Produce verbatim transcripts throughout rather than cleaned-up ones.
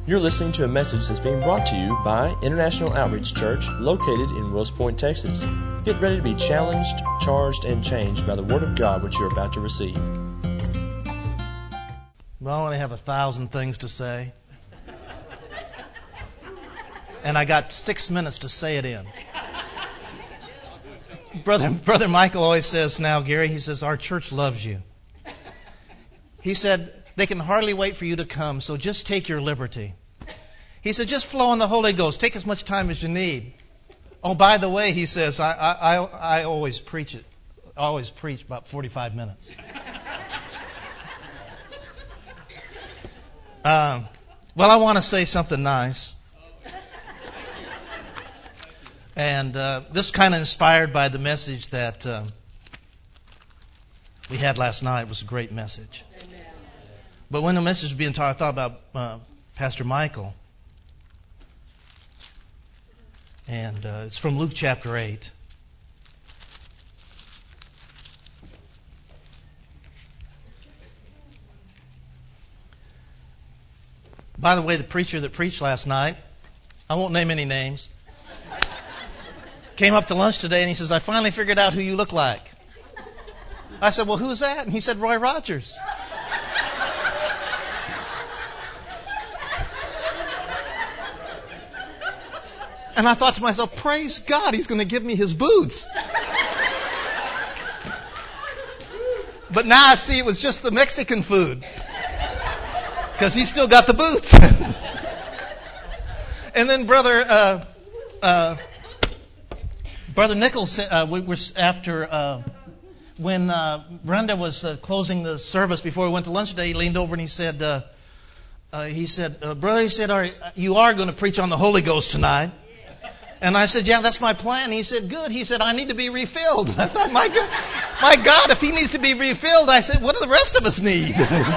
You're listening to a message that's being brought to you by International Outreach Church, located in Wills Point, Texas. Get ready to be challenged, charged, and changed by the Word of God which you're about to receive. Well, I only have a thousand things to say. And I got six minutes to say it in. Brother, Brother Michael always says now, Gary, he says, our church loves you. He said, they can hardly wait for you to come, so just take your liberty. He said, just flow in the Holy Ghost. Take as much time as you need. Oh, by the way, he says, I I, I, I always preach it. I always preach about forty-five minutes. um, well, I want to say something nice. And uh, this is kind of inspired by the message that uh, we had last night. It was a great message. Amen. But when the message was being taught, I thought about uh, Pastor Michael. And uh, it's from Luke chapter eight. By the way, the preacher that preached last night, I won't name any names, came up to lunch today and he says, I finally figured out who you look like. I said, well, who's that? And he said, Roy Rogers. And I thought to myself, praise God, he's going to give me his boots. But now I see it was just the Mexican food. Because he still got the boots. And then brother... Uh, uh, Brother Nichols, uh, we were after uh, when uh, Brenda was uh, closing the service before we went to lunch today. He leaned over and he said, uh, uh, "He said, uh, brother, he said, are, you are going to preach on the Holy Ghost tonight." And I said, "Yeah, that's my plan." He said, "Good." He said, "I need to be refilled." I thought, "My God, my God, if he needs to be refilled," I said, "What do the rest of us need?"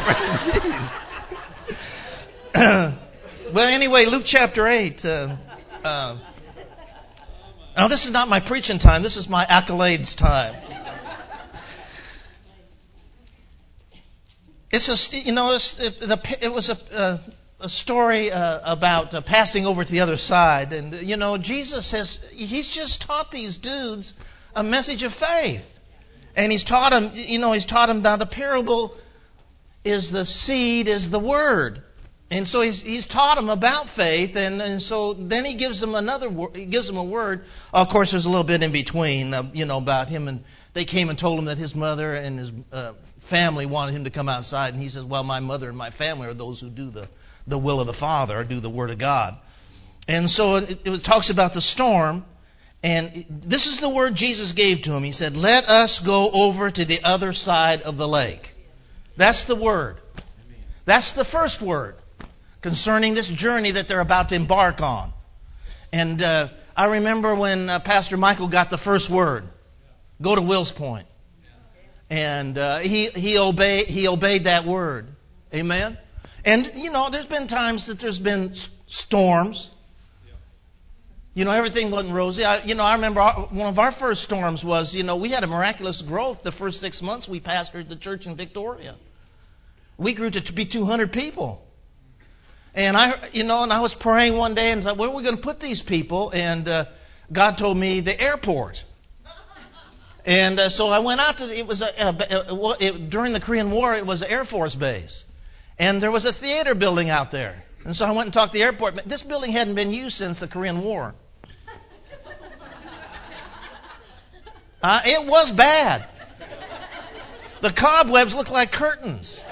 Well, anyway, Luke chapter eight. Uh, uh, Now, this is not my preaching time. This is my accolades time. It's a, you know, it's, it, the, it was a, a, a story uh, about uh, passing over to the other side. And, you know, Jesus has, he's just taught these dudes a message of faith. And he's taught them, you know, he's taught them now the parable is the seed, is the word. And so he's he's taught them about faith, and, and so then he gives them another he gives them a word. Of course, there's a little bit in between, uh, you know, about him, and they came and told him that his mother and his uh, family wanted him to come outside, and he says, "Well, my mother and my family are those who do the, the will of the Father, or do the Word of God." And so it, it talks about the storm, and it, this is the word Jesus gave to him. He said, "Let us go over to the other side of the lake." That's the word. That's the first word concerning this journey that they're about to embark on. And uh, I remember when uh, Pastor Michael got the first word, go to Wills Point. And uh, he he obeyed he obeyed that word. Amen? And, you know, there's been times that there's been s- storms. You know, everything wasn't rosy. I, you know, I remember our, one of our first storms was, you know, we had a miraculous growth the first six months we pastored the church in Victoria. We grew to be two hundred people. And I, you know, and I was praying one day and thought, where are we going to put these people? And uh, God told me the airport. And uh, so I went out to the, it was a, a, it, during the Korean War, it was an Air Force base, and there was a theater building out there. And so I went and talked to the airport. This building hadn't been used since the Korean War. Uh, it was bad. The cobwebs looked like curtains.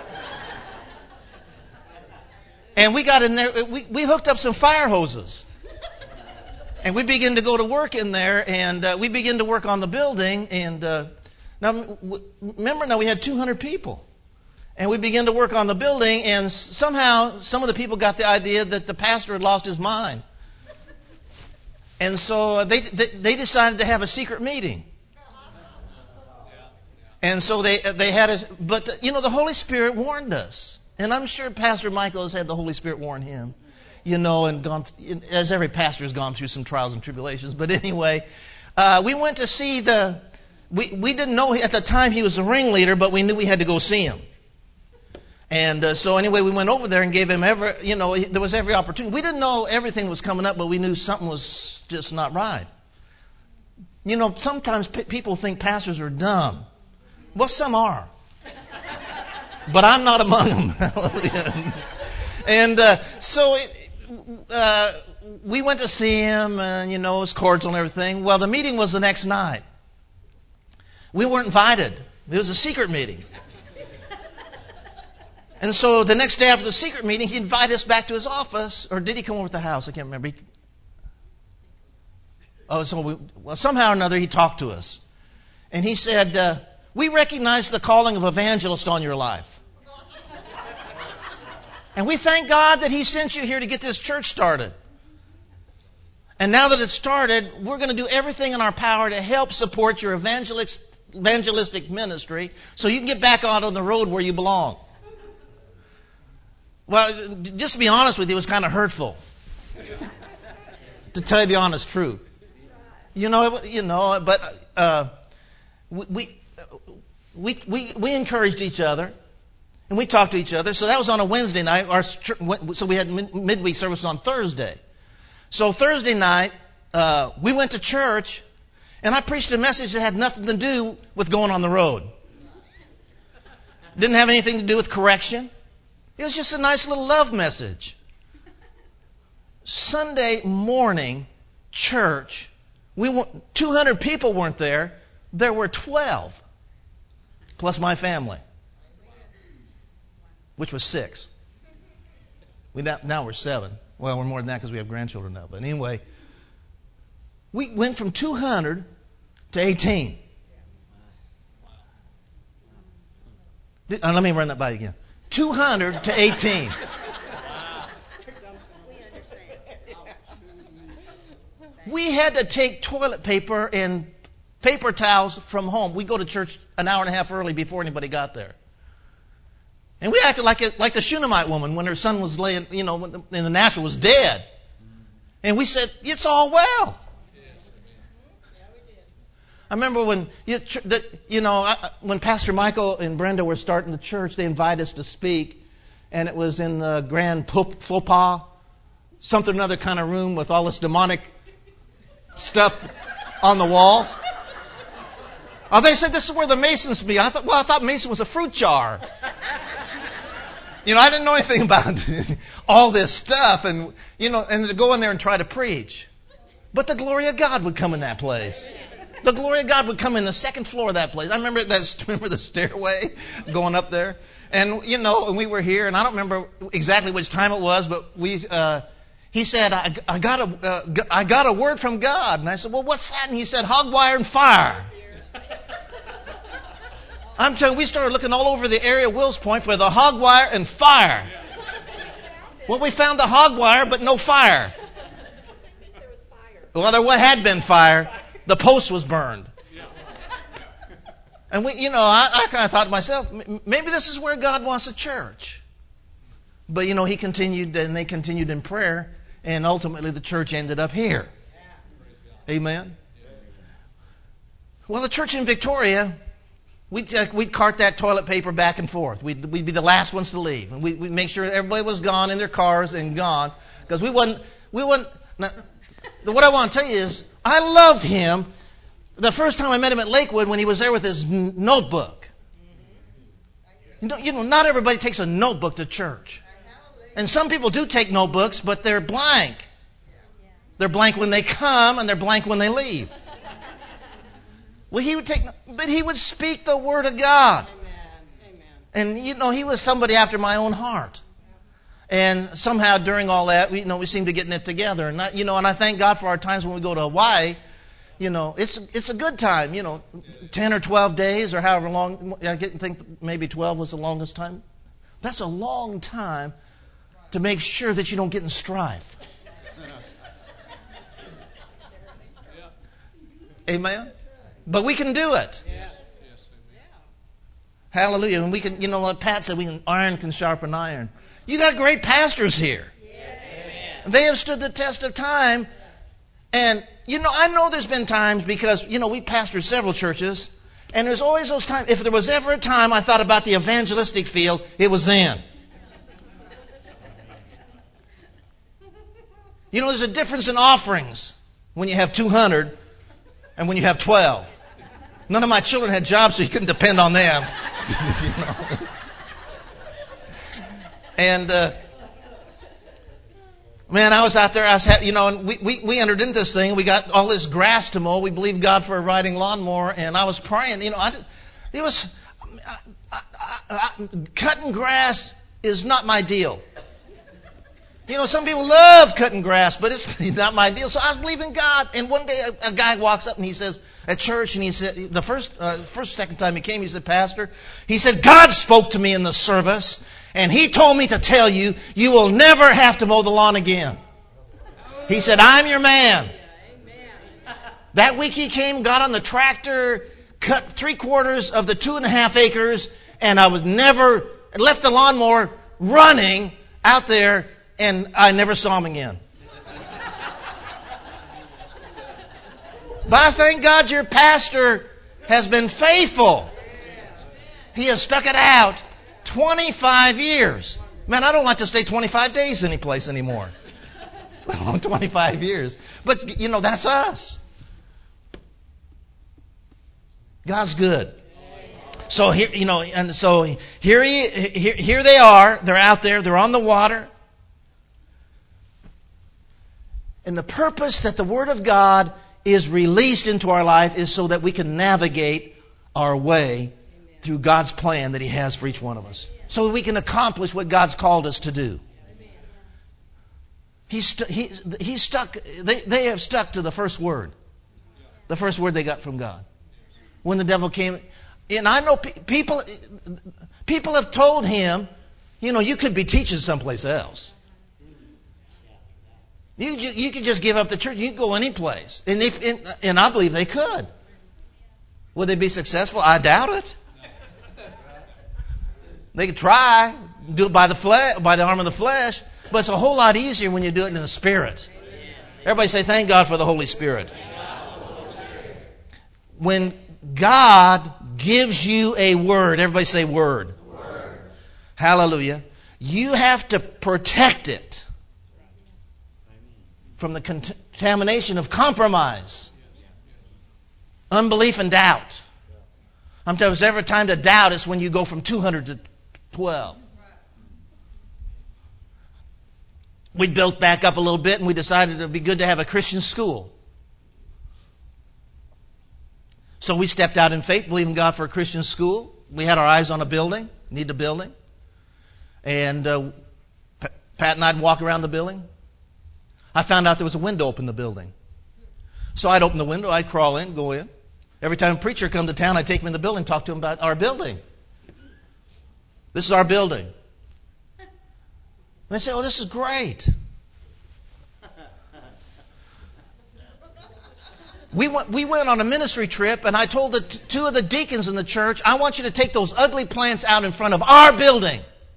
And we got in there, we, we hooked up some fire hoses. And we began to go to work in there, and uh, we began to work on the building. And uh, now, w- remember, now we had two hundred people. And we began to work on the building, and somehow some of the people got the idea that the pastor had lost his mind. And so they they, they decided to have a secret meeting. And so they they had a, but you know, the Holy Spirit warned us. And I'm sure Pastor Michael has had the Holy Spirit warn him, you know, and gone, as every pastor has gone through some trials and tribulations. But anyway, uh, we went to see the, we, we didn't know at the time he was the ringleader, but we knew we had to go see him. And uh, so anyway, we went over there and gave him every, you know, there was every opportunity. We didn't know everything was coming up, but we knew something was just not right. You know, sometimes p- people think pastors are dumb. Well, some are. But I'm not among them. Hallelujah. And uh, so it, uh, we went to see him, and, you know, it was cordial and everything. Well, the meeting was the next night. We weren't invited. It was a secret meeting. And so the next day after the secret meeting, he invited us back to his office. Or did he come over to the house? I can't remember. He, oh, so we, well, somehow or another he talked to us. And he said, uh, we recognize the calling of evangelist on your life. And we thank God that he sent you here to get this church started. And now that it's started, we're going to do everything in our power to help support your evangelistic, evangelistic ministry so you can get back out on the road where you belong. Well, just to be honest with you, it was kind of hurtful. To tell you the honest truth. You know, you know, but uh, we, we we we encouraged each other, and we talked to each other. So that was on a Wednesday night. Our so we had midweek service on Thursday. So Thursday night, uh, we went to church, and I preached a message that had nothing to do with going on the road. Didn't have anything to do with correction. It was just a nice little love message. Sunday morning, church, we were, two hundred people weren't there. There were twelve, plus my family, which was six. We now, now we're seven. Well, we're more than that because we have grandchildren now. But anyway, we went from two hundred to eighteen. Uh, let me run that by you again. two hundred to eighteen. We had to take toilet paper and paper towels from home. We go to church an hour and a half early before anybody got there. And we acted like it, like the Shunammite woman when her son was laying, you know, when the, in the natural was dead. And we said, it's all well. I remember when, you, you know, when Pastor Michael and Brenda were starting the church, they invited us to speak. And it was in the grand faux pas, something or another kind of room with all this demonic stuff on the walls. Oh, they said this is where the Masons meet. I thought, well, I thought Mason was a fruit jar. You know, I didn't know anything about all this stuff, and you know, and to go in there and try to preach. But the glory of God would come in that place. The glory of God would come in the second floor of that place. I remember that. Remember the stairway going up there, and you know, and we were here, and I don't remember exactly which time it was, but we. Uh, He said, I, I, got a, uh, I got a word from God. And I said, well, what's that? And he said, hog wire and fire. I'm telling you, we started looking all over the area of Wills Point for the hog wire and fire. Well, we found the hog wire, but no fire. Well, there had been fire. The post was burned. And we, you know, I, I kind of thought to myself, maybe this is where God wants a church. But, you know, he continued, and they continued in prayer. And ultimately, the church ended up here. Amen. Well, the church in Victoria, we'd, uh, we'd cart that toilet paper back and forth. We'd, we'd be the last ones to leave. And we'd, we'd make sure everybody was gone in their cars and gone. Because we wasn't, we wasn't, now, what I want to tell you is, I love him. The first time I met him at Lakewood when he was there with his n- notebook. You know, you know, not everybody takes a notebook to church. And some people do take notebooks, but they're blank. They're blank when they come, and they're blank when they leave. Well, he would take, but he would speak the word of God. And you know, he was somebody after my own heart. And somehow during all that, we, you know, we seemed to get it together. And I, you know, and I thank God for our times when we go to Hawaii. You know, it's it's a good time. You know, ten or twelve days or however long. I think maybe twelve was the longest time. That's a long time to make sure that you don't get in strife. Amen? But we can do it. Hallelujah. And we can, you know what Pat said, we can, iron can sharpen iron. You got great pastors here. They have stood the test of time. And, you know, I know there's been times because, you know, we pastored several churches. And there's always those times, if there was ever a time I thought about the evangelistic field, it was then. You know, there's a difference in offerings when you have two hundred and when you have twelve. None of my children had jobs, so you couldn't depend on them. You know? And, uh, man, I was out there, I was, you know, and we, we, we entered into this thing. We got all this grass to mow. We believed God for a riding lawnmower, and I was praying. You know, I, it was, I, I, I, cutting grass is not my deal. You know, some people love cutting grass, but it's not my deal. So I was believing God, and one day a, a guy walks up and he says, at church, and he said, the first, uh, first, second time he came, he said, Pastor, he said, God spoke to me in the service, and He told me to tell you, you will never have to mow the lawn again. He said, I'm your man. That week he came, got on the tractor, cut three quarters of the two and a half acres, and I was never, left the lawnmower running out there, and I never saw him again. But I thank God your pastor has been faithful. He has stuck it out twenty-five years. Man, I don't like to stay twenty-five days any place anymore. twenty-five years. But, you know, that's us. God's good. So here, you know, and so here, he, here, here they are. They're out there. They're on the water. And the purpose that the Word of God is released into our life is so that we can navigate our way through God's plan that He has for each one of us. So that we can accomplish what God's called us to do. He's, stu- he, he's stuck, they, they have stuck to the first word. The first word they got from God. When the devil came, and I know pe- people, people have told him, you know, you could be teaching someplace else. You, you could just give up the church. You could go any place. And, if, and, and I believe they could. Would they be successful? I doubt it. They could try, do it by the flesh, by the arm of the flesh, but it's a whole lot easier when you do it in the Spirit. Everybody say, thank God for the Holy Spirit. When God gives you a word, everybody say word. Word. Hallelujah. You have to protect it from the contamination of compromise, unbelief, and doubt. I'm telling you, if there's ever a time to doubt, it's when you go from two hundred to twelve. We built back up a little bit, and we decided it would be good to have a Christian school. So we stepped out in faith, believing God for a Christian school. We had our eyes on a building, need a building. And uh, Pat and I'd walk around the building. I found out there was a window open in the building. So I'd open the window, I'd crawl in, go in. Every time a preacher come to town, I'd take him in the building, talk to him about our building. This is our building. And they say, oh, this is great. We went, we went on a ministry trip, and I told the t- two of the deacons in the church, I want you to take those ugly plants out in front of our building.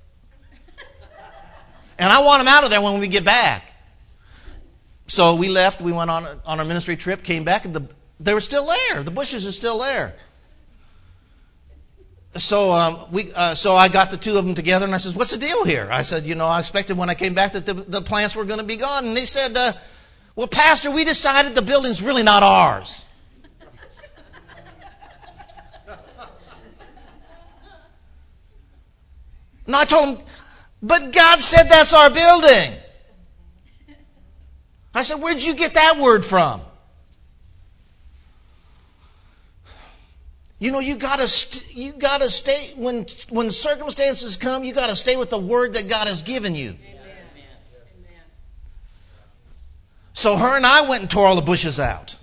And I want them out of there when we get back. So we left, we went on, on our ministry trip, came back, and the, they were still there. The bushes are still there. So um, we, uh, so I got the two of them together, and I said, what's the deal here? I said, you know, I expected when I came back that the, the plants were going to be gone. And they said, uh, well, Pastor, we decided the building's really not ours. And I told them, but God said that's our building. I said, where'd you get that word from? You know, you gotta st- you gotta stay when when circumstances come. You gotta stay with the word that God has given you. Amen. So her and I went and tore all the bushes out.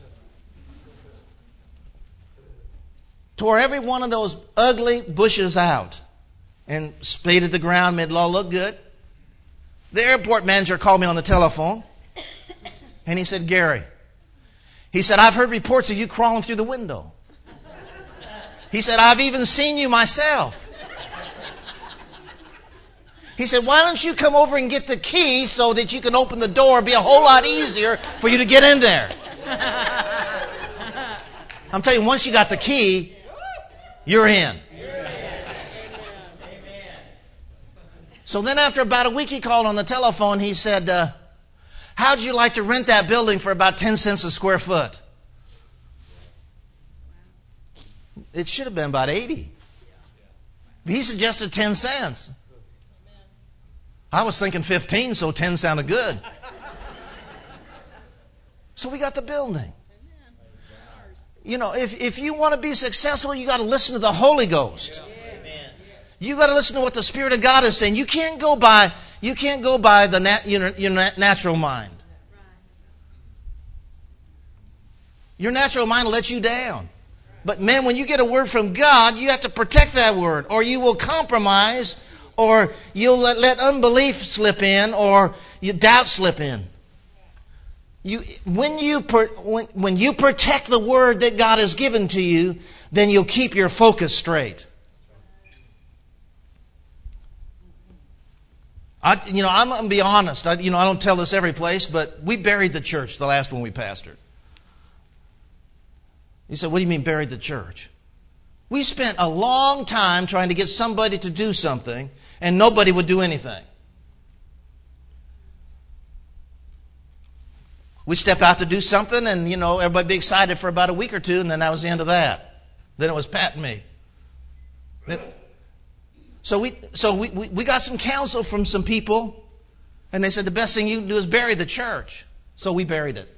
Tore every one of those ugly bushes out. And spaded the ground, made it all look good. The airport manager called me on the telephone. And he said, Gary, he said, I've heard reports of you crawling through the window. He said, I've even seen you myself. He said, why don't you come over and get the key so that you can open the door? It'd be a whole lot easier for you to get in there. I'm telling you, once you got the key, You're in. So then after about a week he called on the telephone. He said, uh, how'd you like to rent that building for about ten cents a square foot? It should have been about eighty. He suggested ten cents. I was thinking fifteen, so ten sounded good. So we got the building. You know, if, if you want to be successful, you got to listen to the Holy Ghost. You got to listen to what the Spirit of God is saying. You can't go by you can't go by the nat, your, your natural mind. Your natural mind will let you down. But man, when you get a word from God, you have to protect that word, or you will compromise, or you'll let, let unbelief slip in, or you doubt slip in. You, when you per, when, when you protect the word that God has given to you, then you'll keep your focus straight. I, you know, I'm going to be honest. I, you know, I don't tell this every place, but we buried the church, the last one we pastored. You said, what do you mean buried the church? We spent a long time trying to get somebody to do something, and nobody would do anything. We'd step out to do something, and, you know, everybody be excited for about a week or two, and then that was the end of that. Then it was Pat and me. So we so we, we, we got some counsel from some people, and they said the best thing you can do is bury the church. So we buried it.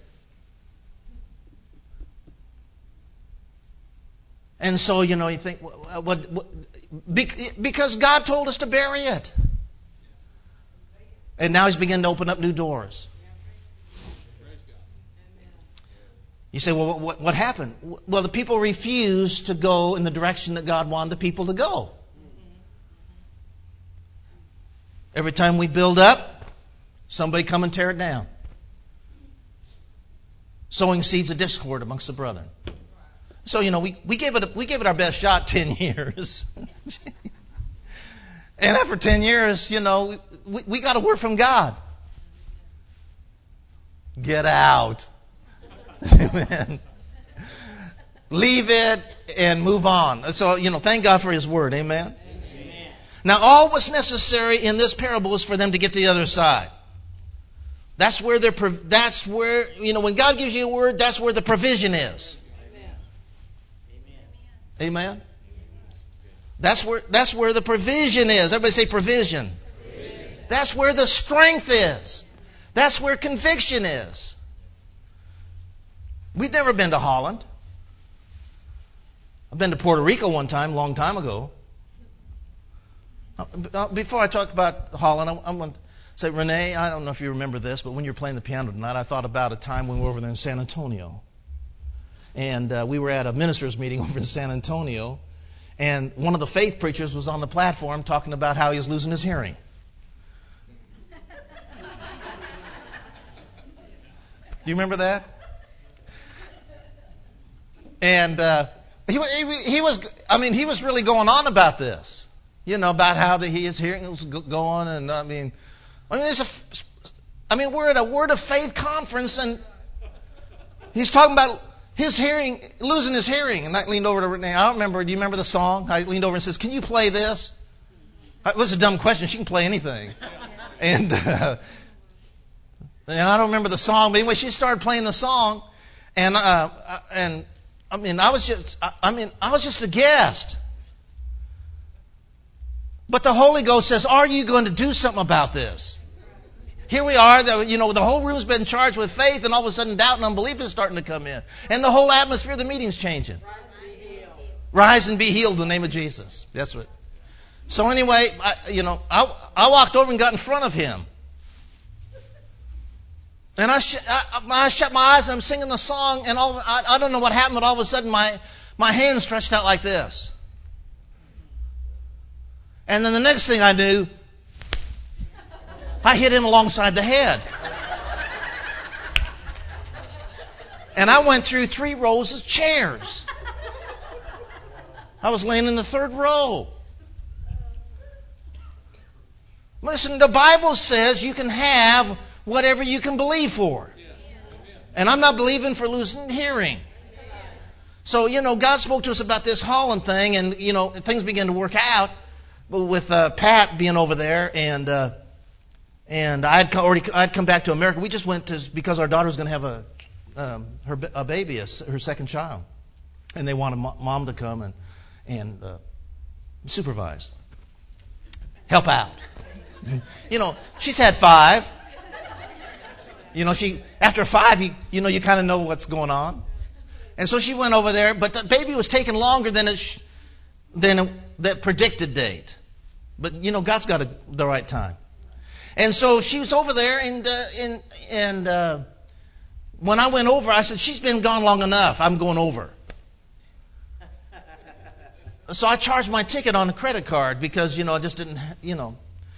And so, you know, you think, what, what, what, because God told us to bury it. And now He's beginning to open up new doors. You say, well, what, what happened? Well, the people refused to go in the direction that God wanted the people to go. Every time we build up, somebody come and tear it down. Sowing seeds of discord amongst the brethren. So, you know, we, we gave it a, we gave it our best shot ten years. And after ten years, you know, we, we got a word from God. Get out. Amen. Leave it and move on. So, you know, thank God for His word. Amen. Amen. Now, all what's necessary in this parable is for them to get to the other side. That's where they're, that's where, you know, when God gives you a word, that's where the provision is. Amen. That's where that's where the provision is. Everybody say provision. Provision. That's where the strength is. That's where conviction is. We've never been to Holland. I've been to Puerto Rico one time, a long time ago. Before I talk about Holland, I'm going to say, Renee, I don't know if you remember this, but when you were playing the piano tonight, I thought about a time when we were over there in San Antonio. And uh, we were at a ministers' meeting over in San Antonio, and one of the faith preachers was on the platform talking about how he was losing his hearing. Do you remember that? And uh, he, he, he was, I mean, he was really going on about this, you know, about how the, his hearing was going, and I mean, I mean, it's a, I mean, we're at a Word of Faith conference, and he's talking about his hearing, losing his hearing. And I leaned over to Renee. I don't remember. Do you remember the song? I leaned over and says, "Can you play this?" It was a dumb question. She can play anything. And uh, and I don't remember the song. But anyway, she started playing the song, and uh, and I mean, I was just, I, I mean, I was just a guest. But the Holy Ghost says, "Are you going to do something about this?" Here we are, the, you know, the whole room's been charged with faith, and all of a sudden doubt and unbelief is starting to come in. And the whole atmosphere of the meeting's changing. Rise and be healed in the name of Jesus. That's what. So anyway, I, you know, I, I walked over and got in front of him. And I, sh- I, I shut my eyes and I'm singing the song, and all, I, I don't know what happened, but all of a sudden my, my hand stretched out like this. And then the next thing I knew, I hit him alongside the head. And I went through three rows of chairs. I was laying in the third row. Listen, the Bible says you can have whatever you can believe for. And I'm not believing for losing hearing. So, you know, God spoke to us about this Holland thing, and, you know, things began to work out with uh, Pat being over there, and uh, and I'd already I'd come back to America. We just went to, because our daughter was going to have a um, her a baby, a, her second child, and they wanted mom to come and and uh, supervise, help out. You know, she's had five. You know, she after five, you you know, you kind of know what's going on. And so she went over there, but the baby was taking longer than it sh- than a, the predicted date. But you know, God's got a, the right time. And so she was over there, and uh, and and uh, when I went over, I said, "She's been gone long enough. I'm going over." So I charged my ticket on a credit card because you know I just didn't, you know.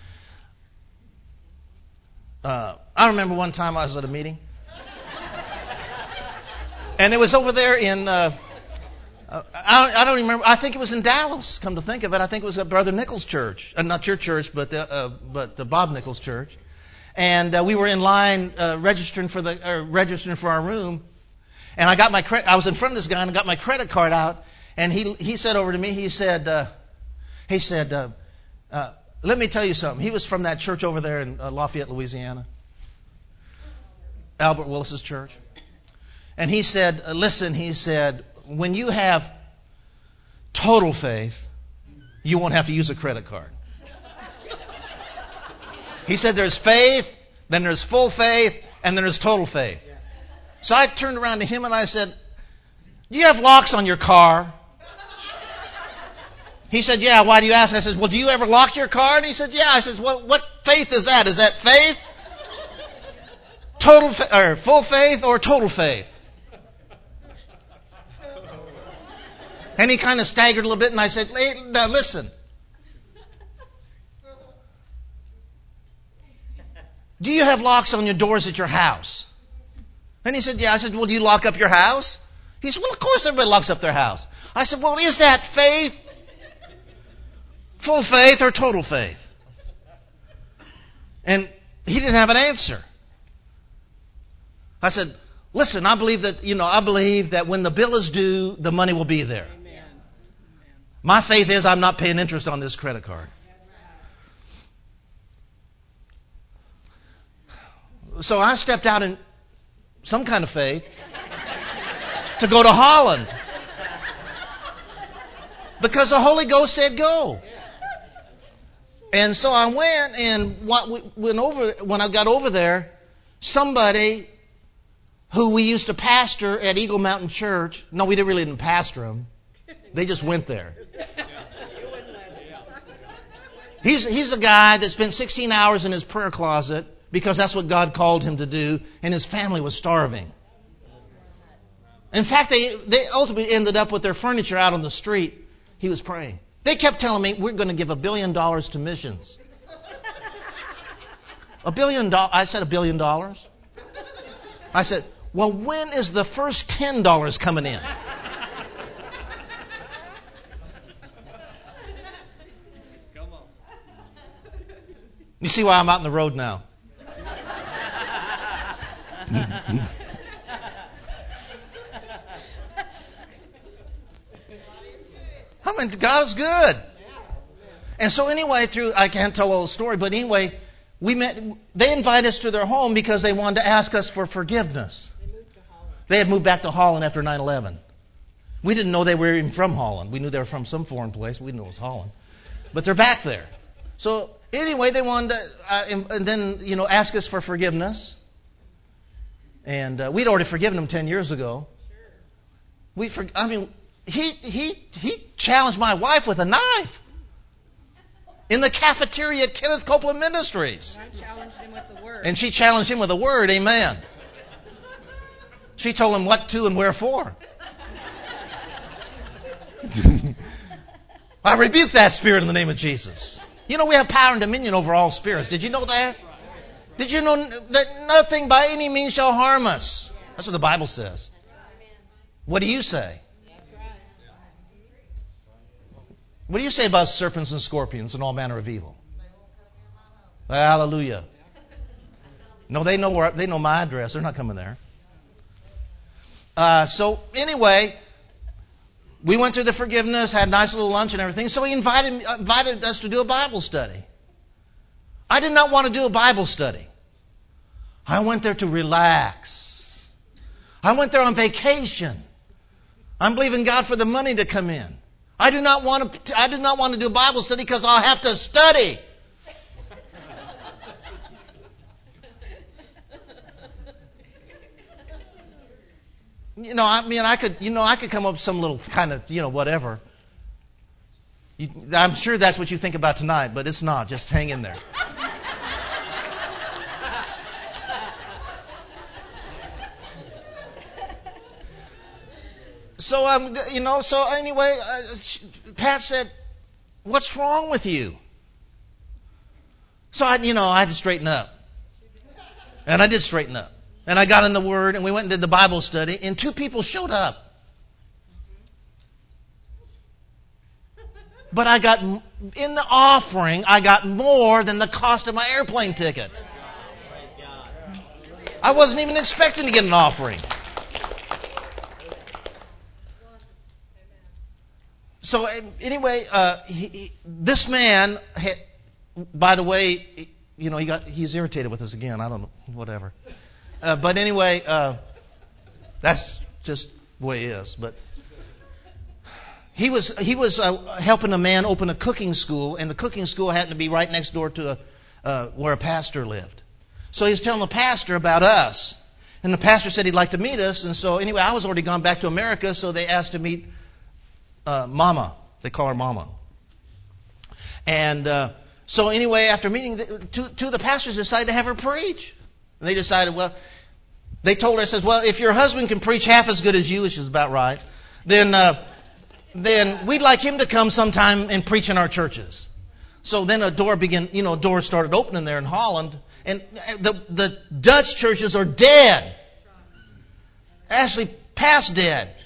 Uh, I remember one time I was at a meeting. And it was over there in, uh, uh, I, I don't remember, I think it was in Dallas, come to think of it. I think it was at Brother Nichols' church. Uh, not your church, but uh, uh, but uh, Bob Nichols' church. And uh, we were in line uh, registering for the uh, registering for our room. And I got my cre- I was in front of this guy and I got my credit card out. And he he said over to me, he said, uh, he said, uh, uh, let me tell you something. He was from that church over there in uh, Lafayette, Louisiana. Albert Willis's church. And he said, listen, he said, when you have total faith, you won't have to use a credit card. He said there's faith, then there's full faith, and then there's total faith. So I turned around to him and I said, do you have locks on your car? He said, yeah, why do you ask? I said, well, do you ever lock your car? And he said, yeah. I said, well, what faith is that? Is that faith? Total fa- or full faith or total faith? And he kind of staggered a little bit, and I said, hey, now listen. Do you have locks on your doors at your house? And he said, yeah. I said, well, do you lock up your house? He said, well, of course everybody locks up their house. I said, well, is that faith? Full faith or total faith? And he didn't have an answer. I said, listen, I believe that, you know, I believe that when the bill is due, the money will be there. My faith is I'm not paying interest on this credit card. So I stepped out in some kind of faith to go to Holland. Because the Holy Ghost said go. And so I went, and what we went over, when I got over there, somebody who we used to pastor at Eagle Mountain Church, no, we didn't really didn't pastor them. They just went there. He's, he's a guy that spent sixteen hours in his prayer closet because that's what God called him to do, and his family was starving. In fact, they, they ultimately ended up with their furniture out on the street. He was praying. They kept telling me, we're going to give a billion dollars to missions. A billion dollars? I said a billion dollars. I said, well, when is the first ten dollars coming in? You see why I'm out on the road now? I mean, God is good. And so anyway, through I can't tell the whole story, but anyway, we met. They invited us to their home because they wanted to ask us for forgiveness. They moved to Holland. They had moved back to Holland after nine eleven. We didn't know they were even from Holland. We knew they were from some foreign place, but we didn't know it was Holland. But they're back there. So anyway, they wanted to, uh, and, and then you know, ask us for forgiveness. And uh, we'd already forgiven them ten years ago. Sure. We, for, I mean, he he he challenged my wife with a knife in the cafeteria at Kenneth Copeland Ministries. And I challenged him with the word. And she challenged him with a word. Amen. She told him what to and wherefore. I rebuke that spirit in the name of Jesus. You know we have power and dominion over all spirits. Did you know that? Did you know that nothing by any means shall harm us? That's what the Bible says. What do you say? What do you say about serpents and scorpions and all manner of evil? Hallelujah. No, they know where they know my address. They're not coming there. Uh, so anyway, we went through the forgiveness, had a nice little lunch and everything. So he invited, invited us to do a Bible study. I did not want to do a Bible study. I went there to relax. I went there on vacation. I'm believing God for the money to come in. I do not want to, I do not want to do a Bible study because I'll have to study. You know, I mean, I could, you know, I could come up with some little kind of, you know, whatever. You, I'm sure that's what you think about tonight, but it's not. Just hang in there. So, um, you know, so anyway, uh, Pat said, "What's wrong with you?" So, I, you know, I had to straighten up. And I did straighten up. And I got in the Word, and we went and did the Bible study, and two people showed up. But I got, in the offering, I got more than the cost of my airplane ticket. I wasn't even expecting to get an offering. So anyway, uh, he, he, this man, had, by the way, you know, he got he's irritated with us again. I don't know, whatever. Uh, but anyway, uh, that's just the way he is. But he was he was uh, helping a man open a cooking school, and the cooking school happened to be right next door to a, uh, where a pastor lived. So he was telling the pastor about us, and the pastor said he'd like to meet us. And so anyway, I was already gone back to America, so they asked to meet uh, Mama. They call her Mama. And uh, so anyway, after meeting, the, two, two of the pastors decided to have her preach. And they decided, well, they told her, says, well, if your husband can preach half as good as you, which is about right, then uh, then we'd like him to come sometime and preach in our churches. So then a door began, you know, a door started opening there in Holland, and the the Dutch churches are dead, actually past dead,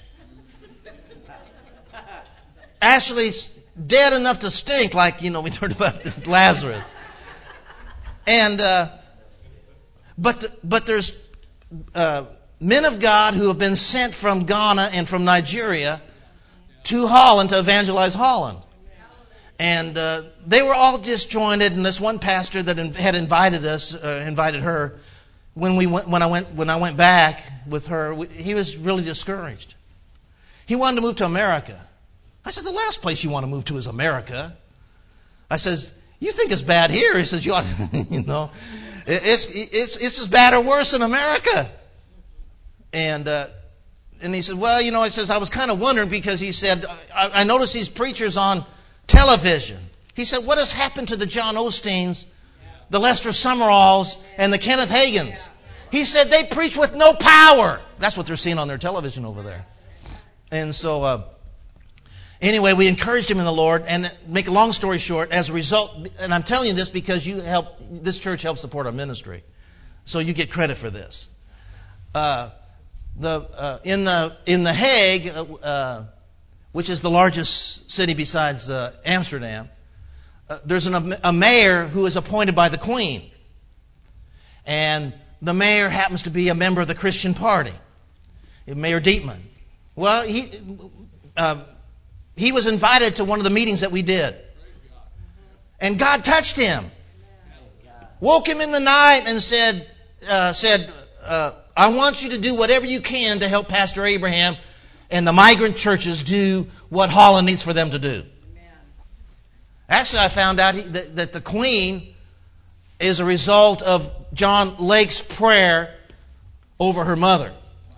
actually dead enough to stink, like you know we heard about Lazarus, and. Uh, But but there's uh, men of God who have been sent from Ghana and from Nigeria to Holland to evangelize Holland. And uh, they were all disjointed. And this one pastor that had invited us, uh, invited her, when we went, when I went when I went back with her, he was really discouraged. He wanted to move to America. I said, the last place you want to move to is America. I says, you think it's bad here? He says, you ought to, you know. It's it's it's as bad or worse in America. And uh, and he said, well, you know, he says, I was kind of wondering because he said, I, I noticed these preachers on television. He said, what has happened to the John Osteens, the Lester Summeralls, and the Kenneth Hagins? He said, they preach with no power. That's what they're seeing on their television over there. And so, uh, anyway, we encouraged him in the Lord, and make a long story short, as a result, and I'm telling you this because you help, this church helps support our ministry, so you get credit for this. Uh, the uh, in the in the Hague, uh, which is the largest city besides uh, Amsterdam, uh, there's an, a mayor who is appointed by the Queen, and the mayor happens to be a member of the Christian Party, Mayor Dietman. Well, he. Uh, He was invited to one of the meetings that we did. And God touched him. Woke him in the night and said, uh, said uh, I want you to do whatever you can to help Pastor Abraham and the migrant churches do what Holland needs for them to do. Actually, I found out he, that, that the Queen is a result of John Lake's prayer over her mother.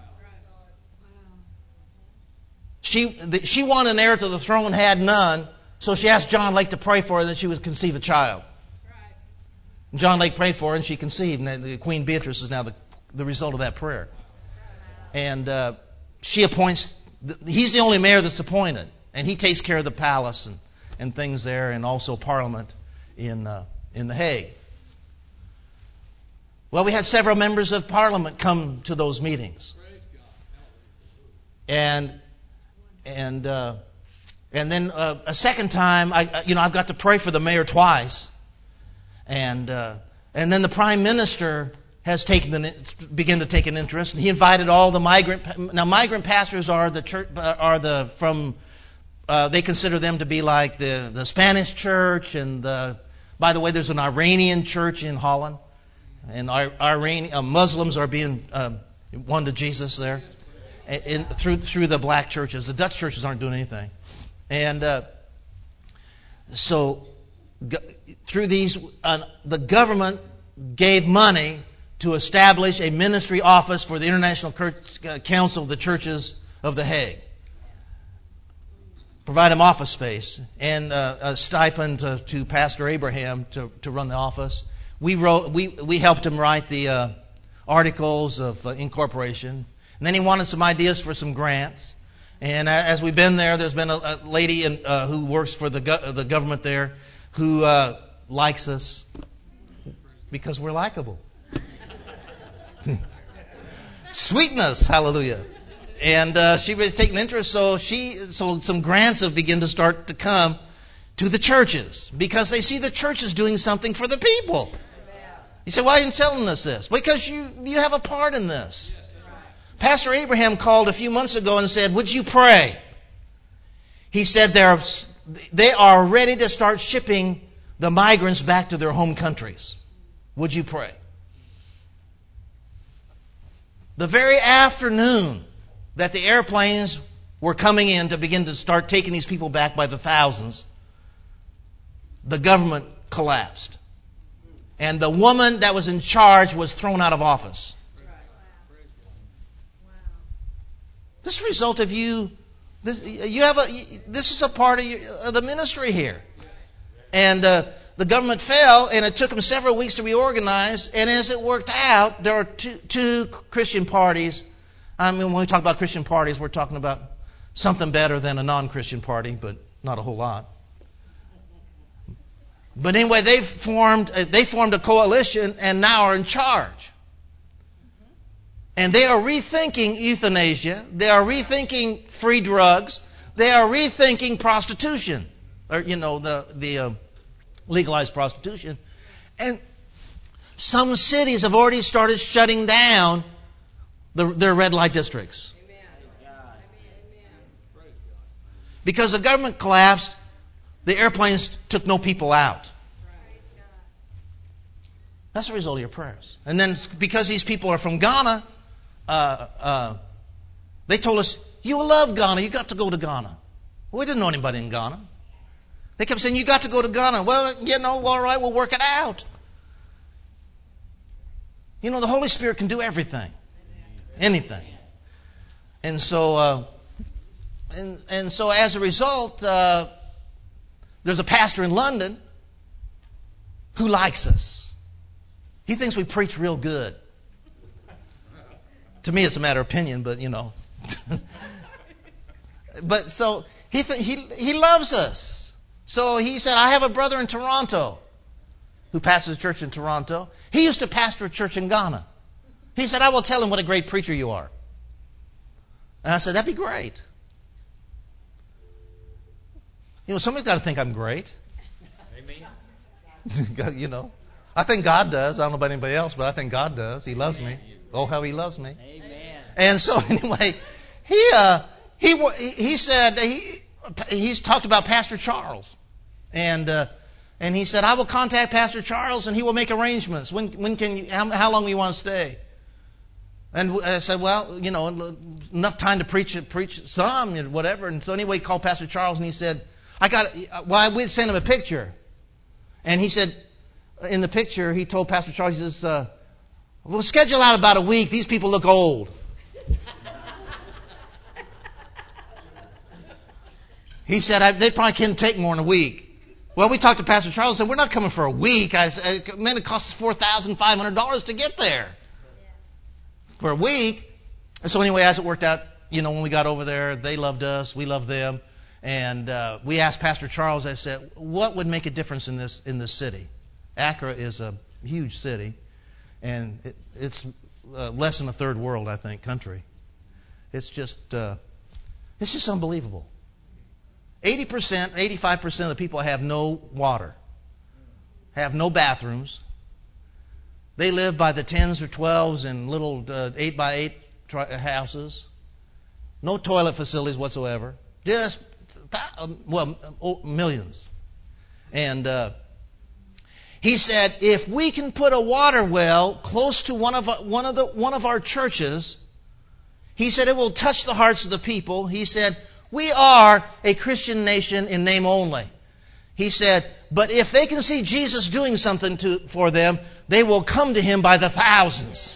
She she wanted an heir to the throne and had none, so she asked John Lake to pray for her that she would conceive a child. And John Lake prayed for her and she conceived, and the Queen Beatrice is now the, the result of that prayer. And uh, she appoints, he's the only mayor that's appointed, and he takes care of the palace and, and things there, and also Parliament in uh, in The Hague. Well, we had several members of Parliament come to those meetings. And And uh, and then uh, a second time, I you know I've got to pray for the mayor twice, and uh, and then the prime minister has taken the begun to take an interest, and he invited all the migrant now migrant pastors are the church are the from uh, they consider them to be like the, the Spanish church. And the, by the way, there's an Iranian church in Holland. And Iranian uh, Muslims are being uh, won to Jesus there in, through through the black churches. The Dutch churches aren't doing anything. And uh, so g- through these, uh, the government gave money to establish a ministry office for the International Council of the Churches of The Hague. Provide him office space and uh, a stipend to, to Pastor Abraham to, to run the office. We wrote, we we helped him write the uh, articles of uh, incorporation, and then he wanted some ideas for some grants. And uh, as we've been there, there's been a, a lady in, uh, who works for the go- the government there who uh, likes us because we're likable. Sweetness, hallelujah. And uh, she was taking interest, so she so some grants have begun to start to come to the churches because they see the churches doing something for the people. You say, why are you telling us this? Because you, you have a part in this. Pastor Abraham called a few months ago and said, would you pray? He said they're, they are ready to start shipping the migrants back to their home countries. Would you pray? The very afternoon that the airplanes were coming in to begin to start taking these people back by the thousands, the government collapsed. And the woman that was in charge was thrown out of office. This is a result of you. This, you have a. This is a part of, your, of the ministry here, and uh, the government fell, and it took them several weeks to reorganize. And as it worked out, there are two, two Christian parties. I mean, when we talk about Christian parties, we're talking about something better than a non-Christian party, but not a whole lot. But anyway, they formed they formed a coalition and now are in charge. And they are rethinking euthanasia. They are rethinking free drugs. They are rethinking prostitution, or you know the the uh, legalized prostitution. And some cities have already started shutting down the, their red light districts because the government collapsed. The airplanes took no people out. That's the result of your prayers. And then because these people are from Ghana, uh, uh, they told us, you will love Ghana. You got to go to Ghana. Well, we didn't know anybody in Ghana. They kept saying, you got to go to Ghana. Well, you know, all right, we'll work it out. You know, the Holy Spirit can do everything. Anything. And so, uh, and, and so as a result, uh, there's a pastor in London who likes us. He thinks we preach real good. To me, it's a matter of opinion, but you know. But so he th- he he loves us. So he said, I have a brother in Toronto who pastors a church in Toronto. He used to pastor a church in Ghana. He said, I will tell him what a great preacher you are. And I said, that'd be great. You know, somebody's got to think I'm great. Amen. You know, I think God does. I don't know about anybody else, but I think God does. He loves me. Oh, how He loves me. Amen. And so anyway, he uh, he he said he he's talked about Pastor Charles, and uh, and he said I will contact Pastor Charles and he will make arrangements. When when can you? How, how long do you want to stay? And I said, well, you know, enough time to preach preach some, whatever. And so anyway, he called Pastor Charles and he said, I got, well, we'd send him a picture. And he said, in the picture, he told Pastor Charles, he says, uh, we'll schedule out about a week. These people look old. He said, I, they probably can't take more than a week. Well, we talked to Pastor Charles and said, we're not coming for a week. I said, man, it costs us four thousand five hundred dollars to get there. For a week. And so anyway, as it worked out, you know, when we got over there, they loved us, we loved them. And uh, we asked Pastor Charles, I said, what would make a difference in this in this city? Accra is a huge city, and it, it's uh, less than a third world, I think, country. It's just, uh, it's just unbelievable. eighty percent, eighty-five percent of the people have no water, have no bathrooms. They live by the tens or twelves in little uh, eight by eight tri- houses. No toilet facilities whatsoever. Just well, millions. And uh, he said, if we can put a water well close to one of one of the one of our churches, he said it will touch the hearts of the people. He said, we are a Christian nation in name only. He said, but if they can see Jesus doing something to, for them, they will come to Him by the thousands.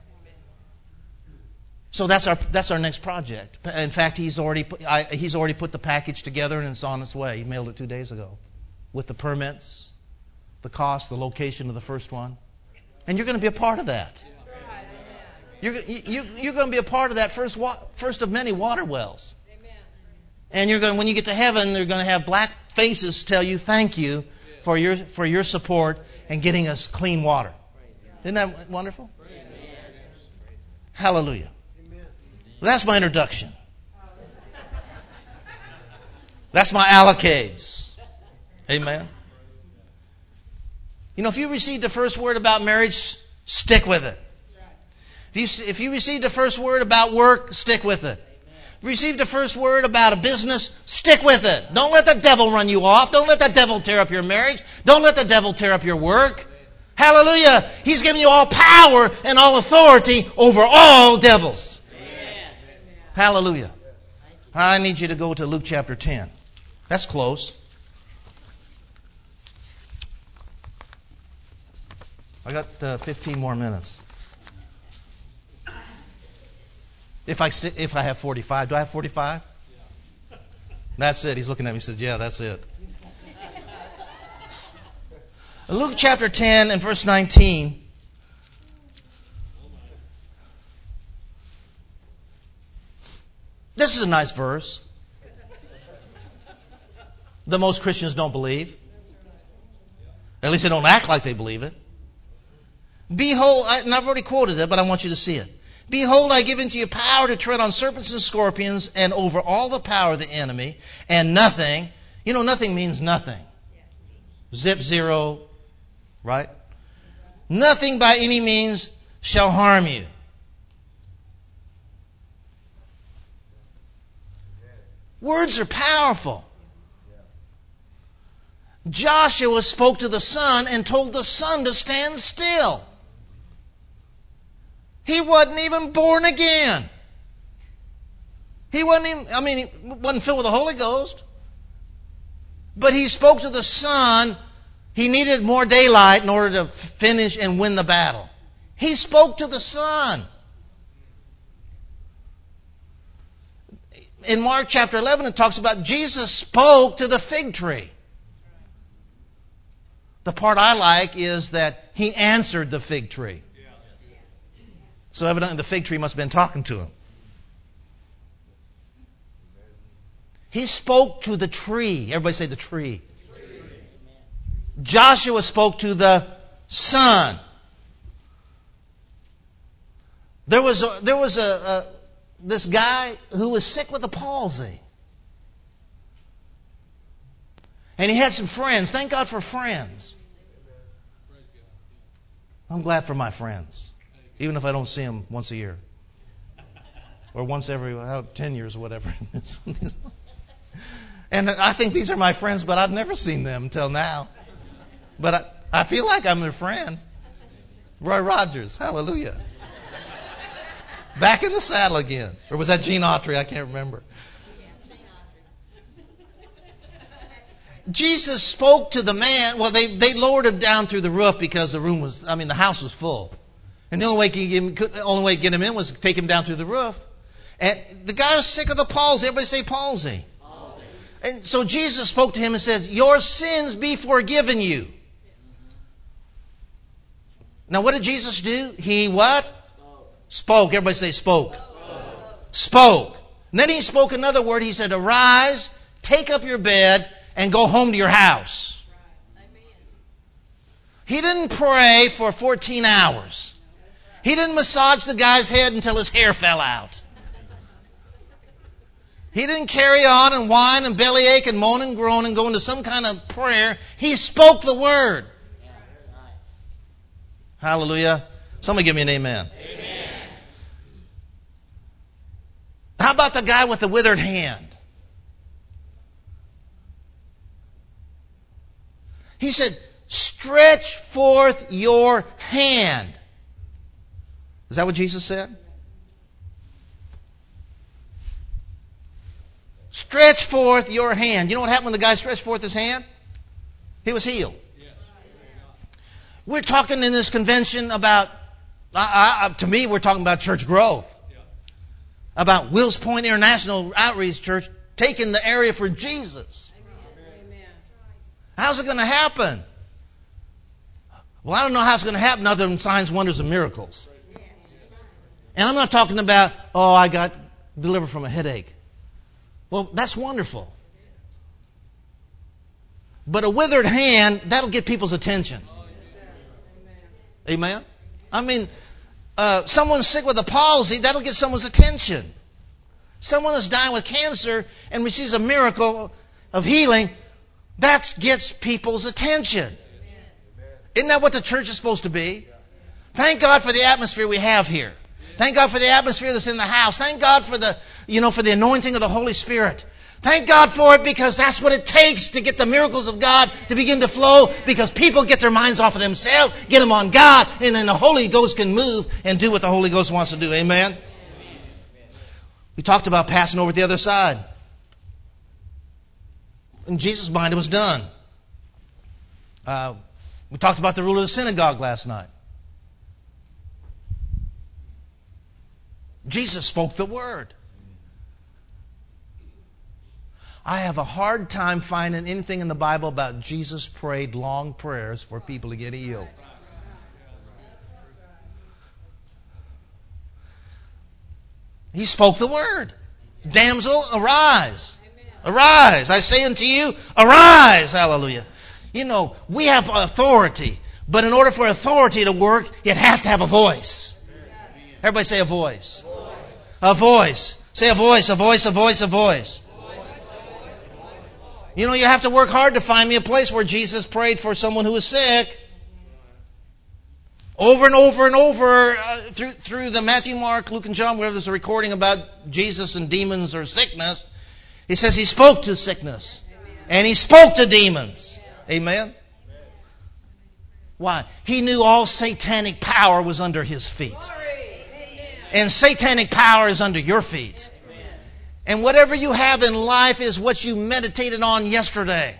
So that's our that's our next project. In fact, he's already put, I, he's already put the package together and it's on its way. He mailed it two days ago with the permits, the cost, the location of the first one, and you're going to be a part of that. You're you, you're going to be a part of that first wa- first of many water wells. And you're going when you get to heaven, they're going to have black faces tell you thank you for your for your support and getting us clean water. Isn't that wonderful? Hallelujah. Well, that's my introduction. That's my allocates. Amen. You know, if you received the first word about marriage, stick with it. If you, if you received the first word about work, stick with it. If you received the first word about a business, stick with it. Don't let the devil run you off. Don't let the devil tear up your marriage. Don't let the devil tear up your work. Hallelujah. He's given you all power and all authority over all devils. Hallelujah. I need you to go to Luke chapter ten. That's close. I got uh, fifteen more minutes. If I st- if I have forty-five, do I have forty-five? That's it. He's looking at me and says, yeah, that's it. Luke chapter ten and verse nineteen. This is a nice verse. The most Christians don't believe. At least they don't act like they believe it. Behold, and I've already quoted it, but I want you to see it. Behold, I give unto you power to tread on serpents and scorpions and over all the power of the enemy, and nothing, you know, nothing means nothing. Zip, zero, right? Nothing by any means shall harm you. Words are powerful. Joshua spoke to the sun and told the sun to stand still. He wasn't even born again. He wasn't even, I mean, he wasn't filled with the Holy Ghost. But he spoke to the sun. He needed more daylight in order to finish and win the battle. He spoke to the sun. In Mark chapter eleven, it talks about Jesus spoke to the fig tree. The part I like is that He answered the fig tree. So evidently the fig tree must have been talking to him. He spoke to the tree. Everybody say the tree. Joshua spoke to the sun. There was a, there was a, a this guy who was sick with a palsy. And he had some friends. Thank God for friends. I'm glad for my friends. Even if I don't see them once a year. Or once every uh, ten years or whatever. And I think these are my friends, but I've never seen them until now. But I, I feel like I'm their friend. Roy Rogers. Hallelujah. Back in the saddle again. Or was that Gene Autry? I can't remember. Jesus spoke to the man. Well, they, they lowered him down through the roof because the room was, I mean, the house was full. And the only way, to get him, the only way to get him in was to take him down through the roof. And the guy was sick of the palsy. Everybody say palsy. Palsy. And so Jesus spoke to him and said, your sins be forgiven you. Now what did Jesus do? He what? Spoke. Everybody say spoke. Spoke. Spoke. And then he spoke another word. He said, arise, take up your bed, and go home to your house. He didn't pray for fourteen hours. He didn't massage the guy's head until his hair fell out. He didn't carry on and whine and bellyache and moan and groan and go into some kind of prayer. He spoke the word. Hallelujah. Somebody give me an amen. Amen. How about the guy with the withered hand? said, stretch forth your hand. Is that what Jesus said? Stretch forth your hand. You know what happened when the guy stretched forth his hand? He was healed. We're talking in this convention about, I, I, to me, we're talking about church growth. About Wills Point International Outreach Church taking the area for Jesus. Amen. How's it going to happen? Well, I don't know how it's going to happen other than signs, wonders, and miracles. And I'm not talking about, oh, I got delivered from a headache. Well, that's wonderful. But a withered hand, that'll get people's attention. Amen? I mean, uh, someone's sick with a palsy, that'll get someone's attention. Someone is dying with cancer and receives a miracle of healing, that gets people's attention. Isn't that what the church is supposed to be? Thank God for the atmosphere we have here. Thank God for the atmosphere that's in the house. Thank God for the, you know, for the anointing of the Holy Spirit. Thank God for it, because that's what it takes to get the miracles of God to begin to flow, because people get their minds off of themselves, get them on God, and then the Holy Ghost can move and do what the Holy Ghost wants to do. Amen? We talked about passing over to the other side. In Jesus' mind, it was done. Uh, we talked about the ruler of the synagogue last night. Jesus spoke the word. I have a hard time finding anything in the Bible about Jesus prayed long prayers for people to get healed. He spoke the word. Damsel, arise. Arise. I say unto you, arise. Hallelujah. You know, we have authority, but in order for authority to work, it has to have a voice. Everybody say a voice. A voice. Say a voice, a voice, a voice, a voice. You know, you have to work hard to find me a place where Jesus prayed for someone who was sick. Over and over and over uh, through through the Matthew, Mark, Luke, and John, where there's a recording about Jesus and demons or sickness, he says he spoke to sickness. And he spoke to demons. Amen? Why? He knew all satanic power was under his feet. And satanic power is under your feet. And whatever you have in life is what you meditated on yesterday.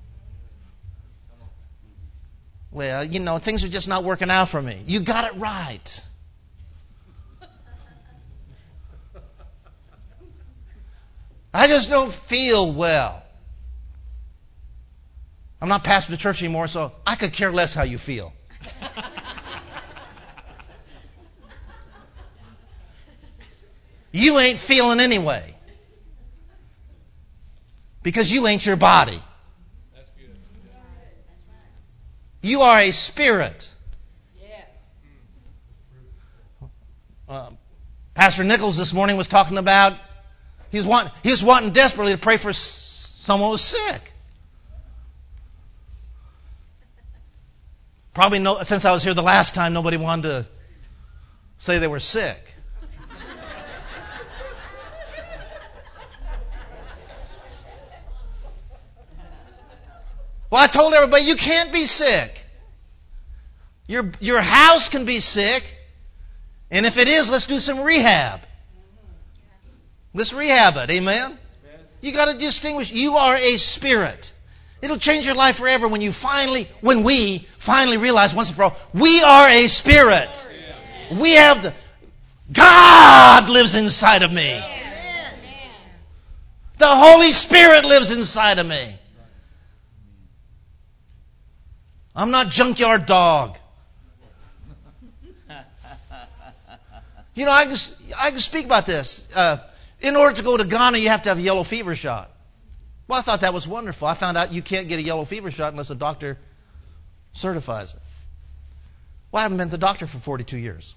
Well, you know, things are just not working out for me. You got it right. I just don't feel well. I'm not pastor of the church anymore, so I could care less how you feel. You ain't feeling anyway. Because you ain't your body. You are a spirit. Uh, Pastor Nichols this morning was talking about, he was, want, he was wanting desperately to pray for s- someone who was sick. Probably no, since I was here the last time, nobody wanted to say they were sick. Well, I told everybody, you can't be sick. Your, your house can be sick. And if it is, let's do some rehab. Let's rehab it. Amen? You got to distinguish. You are a spirit. It'll change your life forever when you finally, when we finally realize once and for all, we are a spirit. We have the, God lives inside of me. The Holy Spirit lives inside of me. I'm not junkyard dog. You know, I can, I can speak about this. Uh, in order to go to Ghana, you have to have a yellow fever shot. Well, I thought that was wonderful. I found out you can't get a yellow fever shot unless a doctor certifies it. Well, I haven't been to the doctor for forty-two years.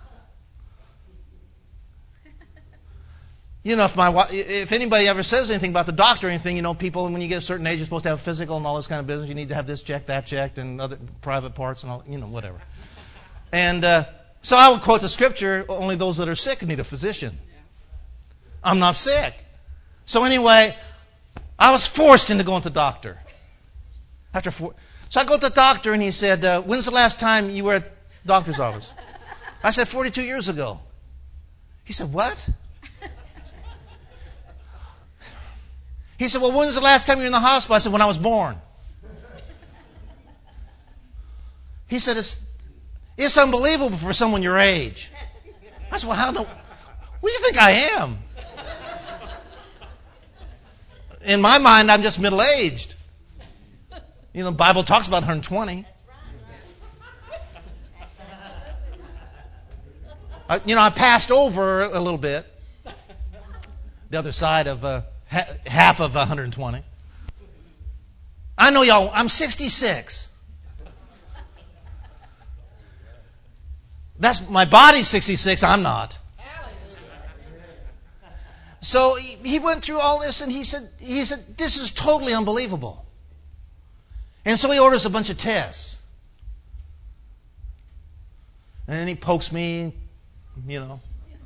You know, if my if anybody ever says anything about the doctor or anything, you know, people, when you get a certain age, you're supposed to have a physical and all this kind of business. You need to have this checked, that checked, and other private parts and all, you know, whatever. And uh, so I would quote the scripture, only those that are sick need a physician. I'm not sick. So anyway, I was forced into going to the doctor. After four, So I go to the doctor, and he said, uh, when's the last time you were at the doctor's office? I said, forty-two years ago. He said, what? He said, well, when's the last time you were in the hospital? I said, when I was born. He said, it's, it's unbelievable for someone your age. I said, well, how do, what do you think I am? In my mind, I'm just middle-aged. You know, the Bible talks about one hundred twenty. I, you know, I passed over a little bit. The other side of uh, ha- half of one hundred twenty. I know y'all, I'm sixty-six. That's my body's sixty-six, I'm not. So he, he went through all this, and he said, he said, this is totally unbelievable. And so he orders a bunch of tests. And then he pokes me, you know,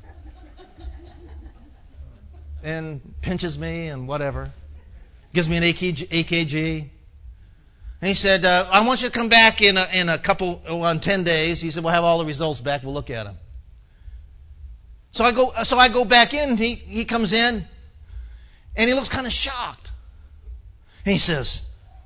and pinches me and whatever. Gives me an A K G. And he said, uh, I want you to come back in a, in a couple, well, in ten days. He said, we'll have all the results back. We'll look at them. So I go, so I go back in, and he, he comes in, and he looks kind of shocked. And he says,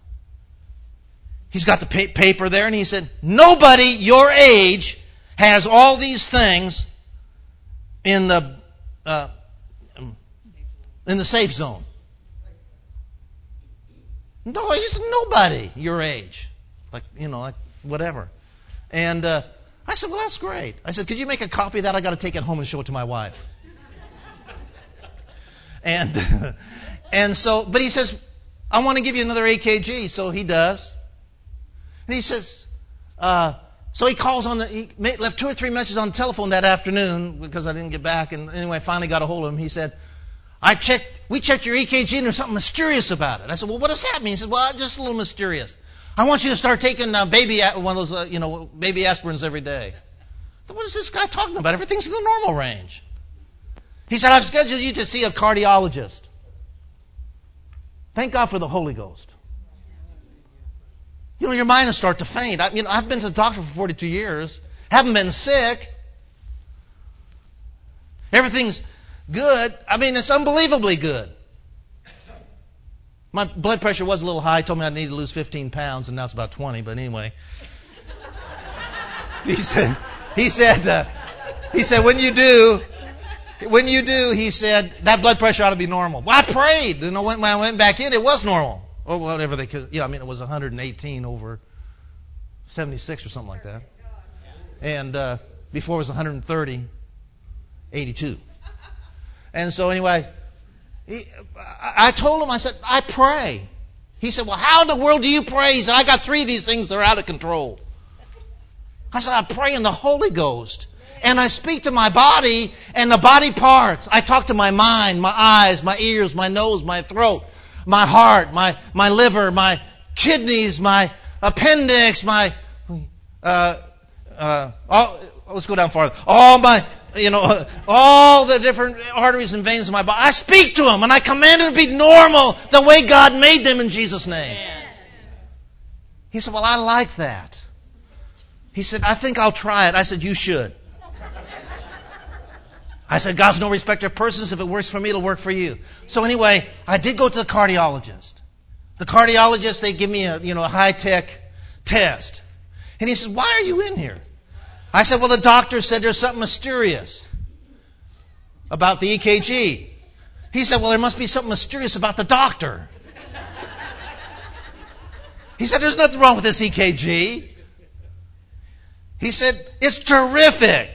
he's got the pa- paper there, and he said, nobody your age has all these things in the uh, in the safe zone. No, he's nobody your age, like you know, like whatever. And uh, I said, well, that's great. I said, could you make a copy of that? I got to take it home and show it to my wife. and and so, but he says, I want to give you another A K G. So he does. And he says, uh, so he calls on the, he made, left two or three messages on the telephone that afternoon because I didn't get back. And anyway, I finally got a hold of him. He said, I checked, we checked your E K G and there's something mysterious about it. I said, well, what does that mean? He said, well, just a little mysterious. I want you to start taking uh, baby, one of those, uh, you know, baby aspirins every day. I said, what is this guy talking about? Everything's in the normal range. He said, I've scheduled you to see a cardiologist. Thank God for the Holy Ghost. You know, your mind will start to faint. I, you know, I've been to the doctor for forty-two years. Haven't been sick. Everything's good. I mean, it's unbelievably good. My blood pressure was a little high. Told me I needed to lose fifteen pounds, and now it's about twenty. But anyway, he said, he said, uh, he said, when you do, when you do, he said that blood pressure ought to be normal. Well, I prayed. You know, when I went back in, it was normal. Or whatever they could, you know, I mean, it was one hundred eighteen over seventy-six or something like that. And uh, before it was one hundred thirty, eighty-two. And so anyway, he, I told him, I said, I pray. He said, well, how in the world do you pray? He said, I got three of these things that are out of control. I said, I pray in the Holy Ghost. And I speak to my body and the body parts. I talk to my mind, my eyes, my ears, my nose, my throat, my heart, my, my liver, my kidneys, my appendix, my, uh, uh, all, let's go down farther. All my, you know, all the different arteries and veins in my body. I speak to them and I command them to be normal the way God made them in Jesus' name. He said, well, I like that. He said, I think I'll try it. I said, you should. I said, God's no respecter of persons. If it works for me, it'll work for you. So anyway, I did go to the cardiologist. The cardiologist, they give me a, you know, a high-tech test. And he said, why are you in here? I said, well, the doctor said there's something mysterious about the E K G. He said, well, there must be something mysterious about the doctor. He said, there's nothing wrong with this E K G. He said, it's terrific.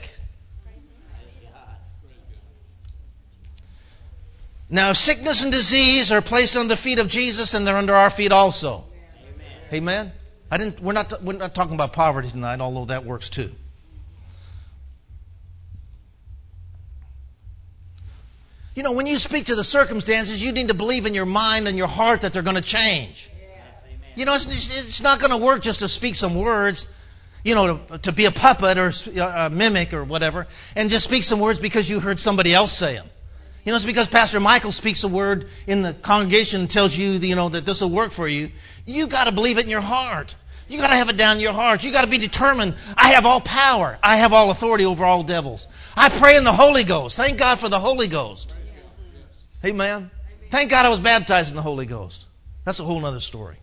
Now, sickness and disease are placed on the feet of Jesus, and they're under our feet also. Amen. Amen? I didn't. We're not. We're not talking about poverty tonight, although that works too. You know, when you speak to the circumstances, you need to believe in your mind and your heart that they're going to change. Yes. You know, it's, it's not going to work just to speak some words, you know, to, to be a puppet or a mimic or whatever, and just speak some words because you heard somebody else say them. You know, it's because Pastor Michael speaks a word in the congregation and tells you, you know, that this will work for you. You got to believe it in your heart. You got to have it down in your heart. You got to be determined. I have all power. I have all authority over all devils. I pray in the Holy Ghost. Thank God for the Holy Ghost. Amen. Thank God I was baptized in the Holy Ghost. That's a whole other story.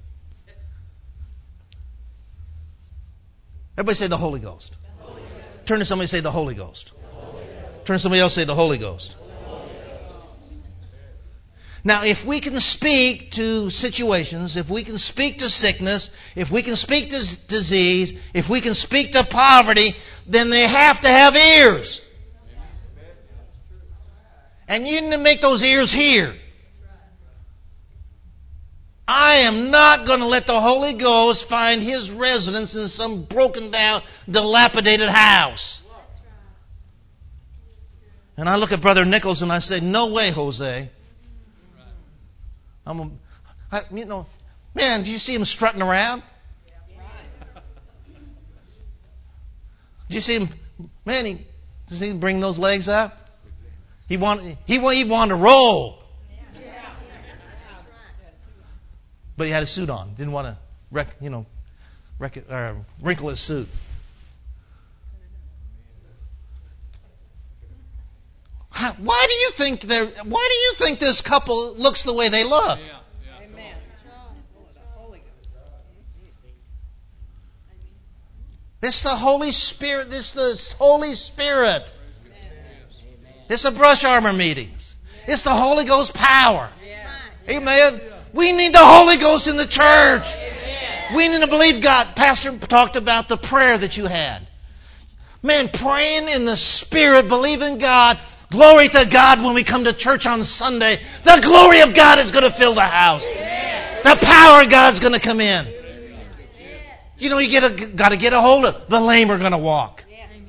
Everybody say the Holy Ghost. The Holy Ghost. Turn to somebody and say the Holy Ghost. The Holy Ghost. Turn to somebody else and say the Holy Ghost. The Holy Ghost. Now, if we can speak to situations, if we can speak to sickness, if we can speak to disease, if we can speak to poverty, then they have to have ears. And you need to make those ears hear. I am not going to let the Holy Ghost find His residence in some broken down, dilapidated house. And I look at Brother Nichols and I say, no way, Jose. I'm a, I, you know, man, do you see him strutting around? Do you see him? Man, he, does he bring those legs up? He wanted, he, he wanted to roll. But he had a suit on. Didn't want to, wreck, you know, wreck, uh, wrinkle his suit. How, why do you think they? Why do you think this couple looks the way they look? Yeah, yeah. Amen. It's the Holy Spirit. It's the Holy Spirit. It's the brush armor meetings. It's the Holy Ghost power. Amen. We need the Holy Ghost in the church. Amen. We need to believe God. Pastor talked about the prayer that you had. Man, praying in the Spirit, believing God. Glory to God when we come to church on Sunday. The glory of God is going to fill the house. Amen. The power of God's going to come in. Amen. You know, you get a, got to get a hold of the lame are going to walk. Amen.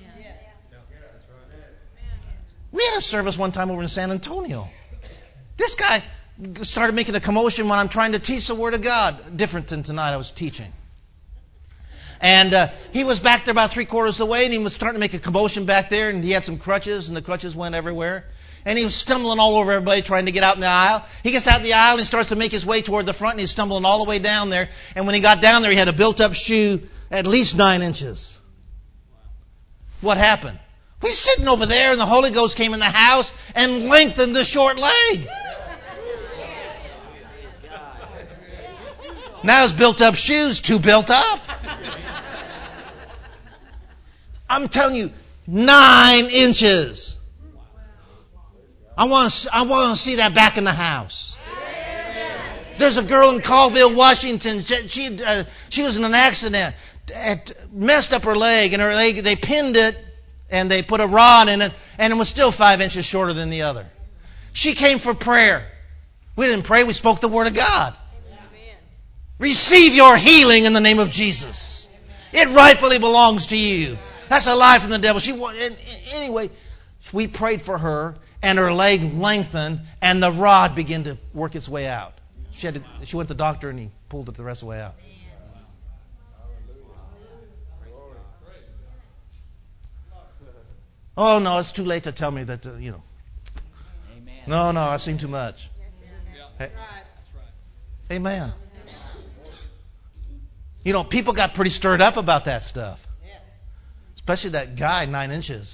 We had a service one time over in San Antonio. This guy started making a commotion when I'm trying to teach the Word of God. Different than tonight I was teaching. And uh, he was back there about three quarters of the way, and he was starting to make a commotion back there, and he had some crutches, and the crutches went everywhere. And he was stumbling all over everybody trying to get out in the aisle. He gets out in the aisle and he starts to make his way toward the front, and he's stumbling all the way down there. And when he got down there, he had a built-up shoe at least nine inches. What happened? He's sitting over there, and the Holy Ghost came in the house and lengthened the short leg. Now his built-up shoes too built up. I'm telling you, nine inches. I want to, I want to see that back in the house. There's a girl in Colville, Washington. She she, uh, she was in an accident. It messed up her leg, and her leg, they pinned it, and they put a rod in it, and it was still five inches shorter than the other. She came for prayer. We didn't pray. We spoke the Word of God. Receive your healing in the name of Jesus. It rightfully belongs to you. That's a lie from the devil. She anyway, we prayed for her, and her leg lengthened, and the rod began to work its way out. She had to, she went to the doctor, and he pulled it the rest of the way out. Oh no, it's too late to tell me that. Uh, you know. No, no, I've seen too much. Hey. Amen. You know, people got pretty stirred up about that stuff. Especially that guy, nine inches.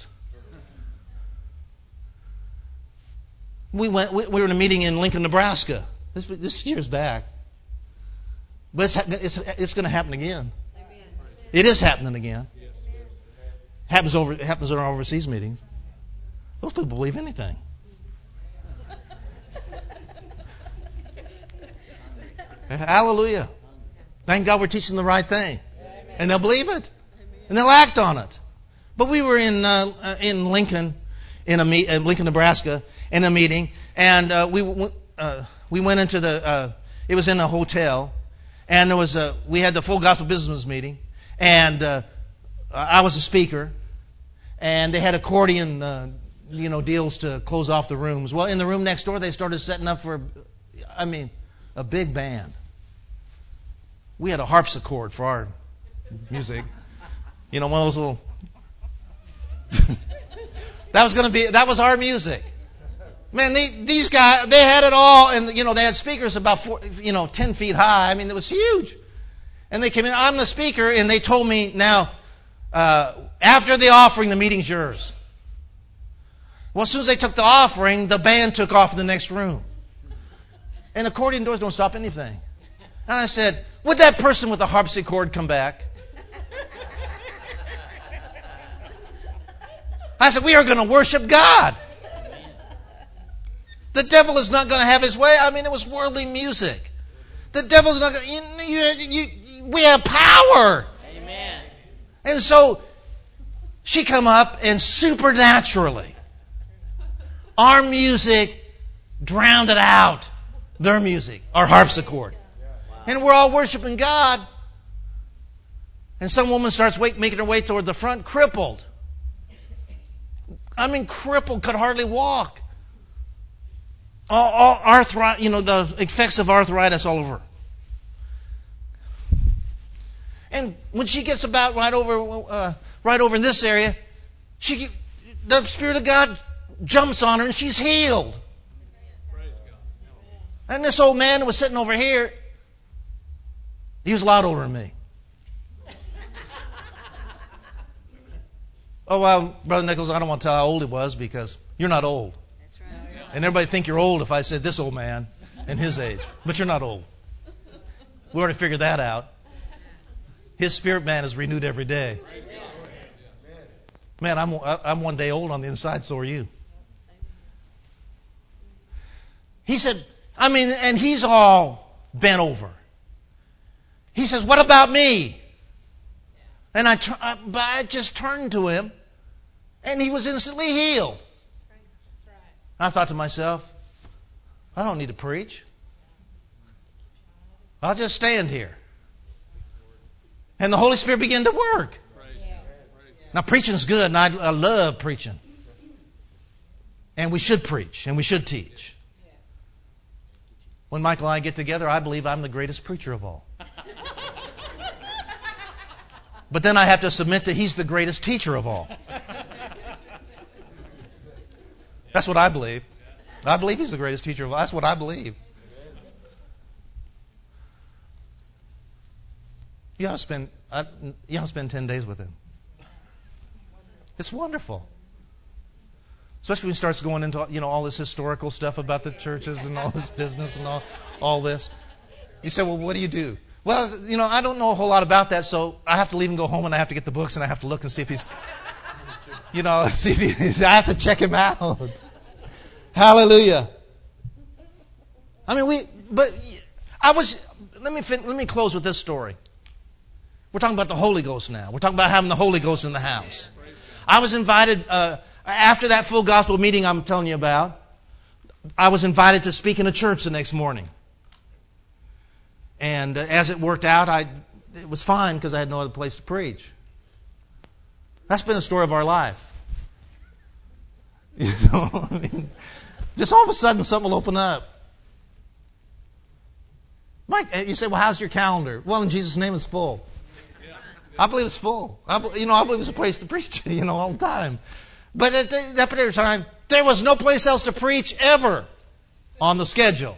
We went. We, we were in a meeting in Lincoln, Nebraska. This this year's back, but it's it's it's going to happen again. It is happening again. Happens over. It happens in our overseas meetings. Those people believe anything. Hallelujah. Thank God we're teaching the right thing. And they'll believe it. And they'll act on it. But we were in uh, in Lincoln, in a meet, uh, Lincoln, Nebraska, in a meeting, and uh, we uh, we went into the. Uh, it was in a hotel, and there was a. We had the full gospel business meeting, and uh, I was a speaker, and they had accordion, uh, you know, deals to close off the rooms. Well, in the room next door, they started setting up for, I mean, a big band. We had a harpsichord for our music. You know, one of those little... that was going to be... That was our music. Man, they, these guys, they had it all, and, you know, they had speakers about, four, you know, ten feet high. I mean, it was huge. And they came in, I'm the speaker, and they told me, now, uh, after the offering, the meeting's yours. Well, as soon as they took the offering, the band took off in the next room. And accordion doors don't stop anything. And I said, would that person with the harpsichord come back? I said, we are going to worship God. The devil is not going to have his way. I mean, it was worldly music. The devil's not going to... You, you, you, we have power. Amen. And so she come up and supernaturally, our music drowned it out. Their music, our harpsichord. Wow. And we're all worshiping God. And some woman starts wait, making her way toward the front, crippled. I mean, crippled, could hardly walk. All, all arthritis, you know, the effects of arthritis all over. And when she gets about right over, uh, right over in this area, she, the Spirit of God jumps on her and she's healed. And this old man was sitting over here. He was a lot older than me. Oh, well, Brother Nichols, I don't want to tell how old he was because you're not old. That's right. And everybody think you're old if I said this old man and his age. But you're not old. We already figured that out. His spirit man is renewed every day. Man, I'm, I'm one day old on the inside, so are you. He said, I mean, and he's all bent over. He says, what about me? And I, I, I just turned to him, and he was instantly healed. I thought to myself, I don't need to preach. I'll just stand here. And the Holy Spirit began to work. Now, preaching's good, and I, I love preaching. And we should preach, and we should teach. When Michael and I get together, I believe I'm the greatest preacher of all. But then I have to submit that he's the greatest teacher of all. That's what I believe. I believe he's the greatest teacher of all. That's what I believe. You ought to spend, you ought to spend ten days with him. It's wonderful. Especially when he starts going into, you know, all this historical stuff about the churches and all this business and all, all this. You say, well, what do you do? Well, you know, I don't know a whole lot about that, so I have to leave and go home and I have to get the books and I have to look and see if he's, you know, see if he's, I have to check him out. Hallelujah. I mean, we, but I was, let me, fin, let me close with this story. We're talking about the Holy Ghost now. We're talking about having the Holy Ghost in the house. I was invited, uh, after that full gospel meeting I'm telling you about, I was invited to speak in a church the next morning. And uh, as it worked out, I it was fine because I had no other place to preach. That's been the story of our life. You know, I mean, just all of a sudden something will open up. Mike, you say, well, how's your calendar? Well, in Jesus' name, it's full. I believe it's full. I, you know, I believe it's a place to preach, you know, all the time. But at that particular time, there was no place else to preach ever on the schedule.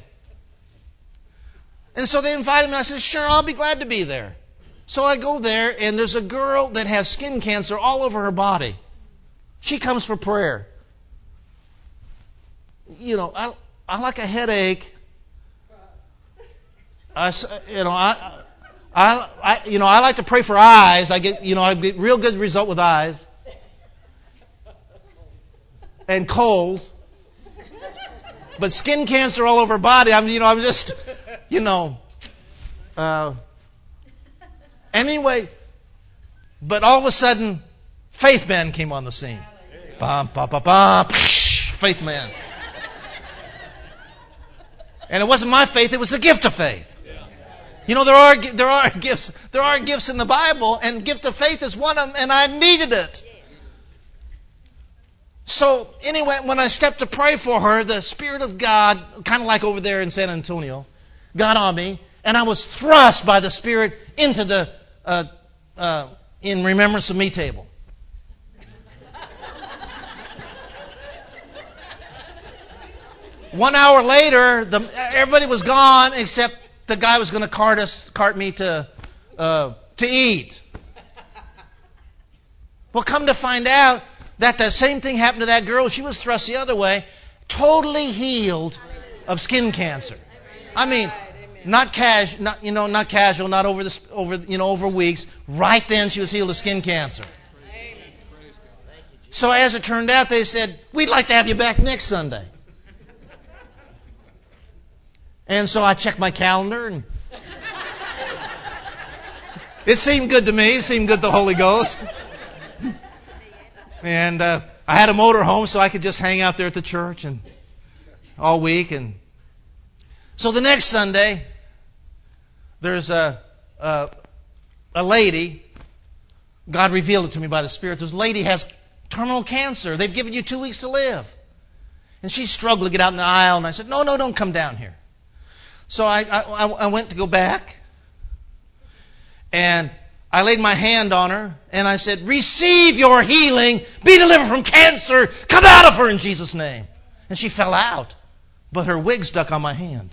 And so they invited me. I said, sure, I'll be glad to be there. So I go there, and there's a girl that has skin cancer all over her body. She comes for prayer. You know, I, I like a headache. I, you know, I, I, I, you know, I like to pray for eyes. I get, you know, I get real good result with eyes. And colds. But skin cancer all over her body. I'm, you know, I'm just, you know. Uh, anyway, but all of a sudden, Faith Man came on the scene. Bum, ba, ba, ba, psh, Faith Man. And it wasn't my faith; it was the gift of faith. You know, there are there are gifts there are gifts in the Bible, and gift of faith is one of them, and I needed it. So anyway, when I stepped to pray for her, the Spirit of God, kind of like over there in San Antonio, got on me, and I was thrust by the Spirit into the uh, uh, in remembrance of me table. One hour later, the, everybody was gone except the guy was going to cart us, cart me to uh, to eat. Well, come to find out that the same thing happened to that girl. She was thrust the other way, totally healed of skin cancer. I mean, not casual, not you know, not casual, not over the over you know over weeks. Right then, she was healed of skin cancer. So as it turned out, they said, "We'd like to have you back next Sunday." And so I checked my calendar, and it seemed good to me. It seemed good to the Holy Ghost. And uh, I had a motor home, so I could just hang out there at the church and all week. And so the next Sunday, there's a a, a lady. God revealed it to me by the Spirit. This lady has terminal cancer. They've given you two weeks to live. And she struggled to get out in the aisle. And I said, no, no, don't come down here. So I, I, I went to go back. And I laid my hand on her. And I said, receive your healing. Be delivered from cancer. Come out of her in Jesus' name. And she fell out. But her wig stuck on my hand.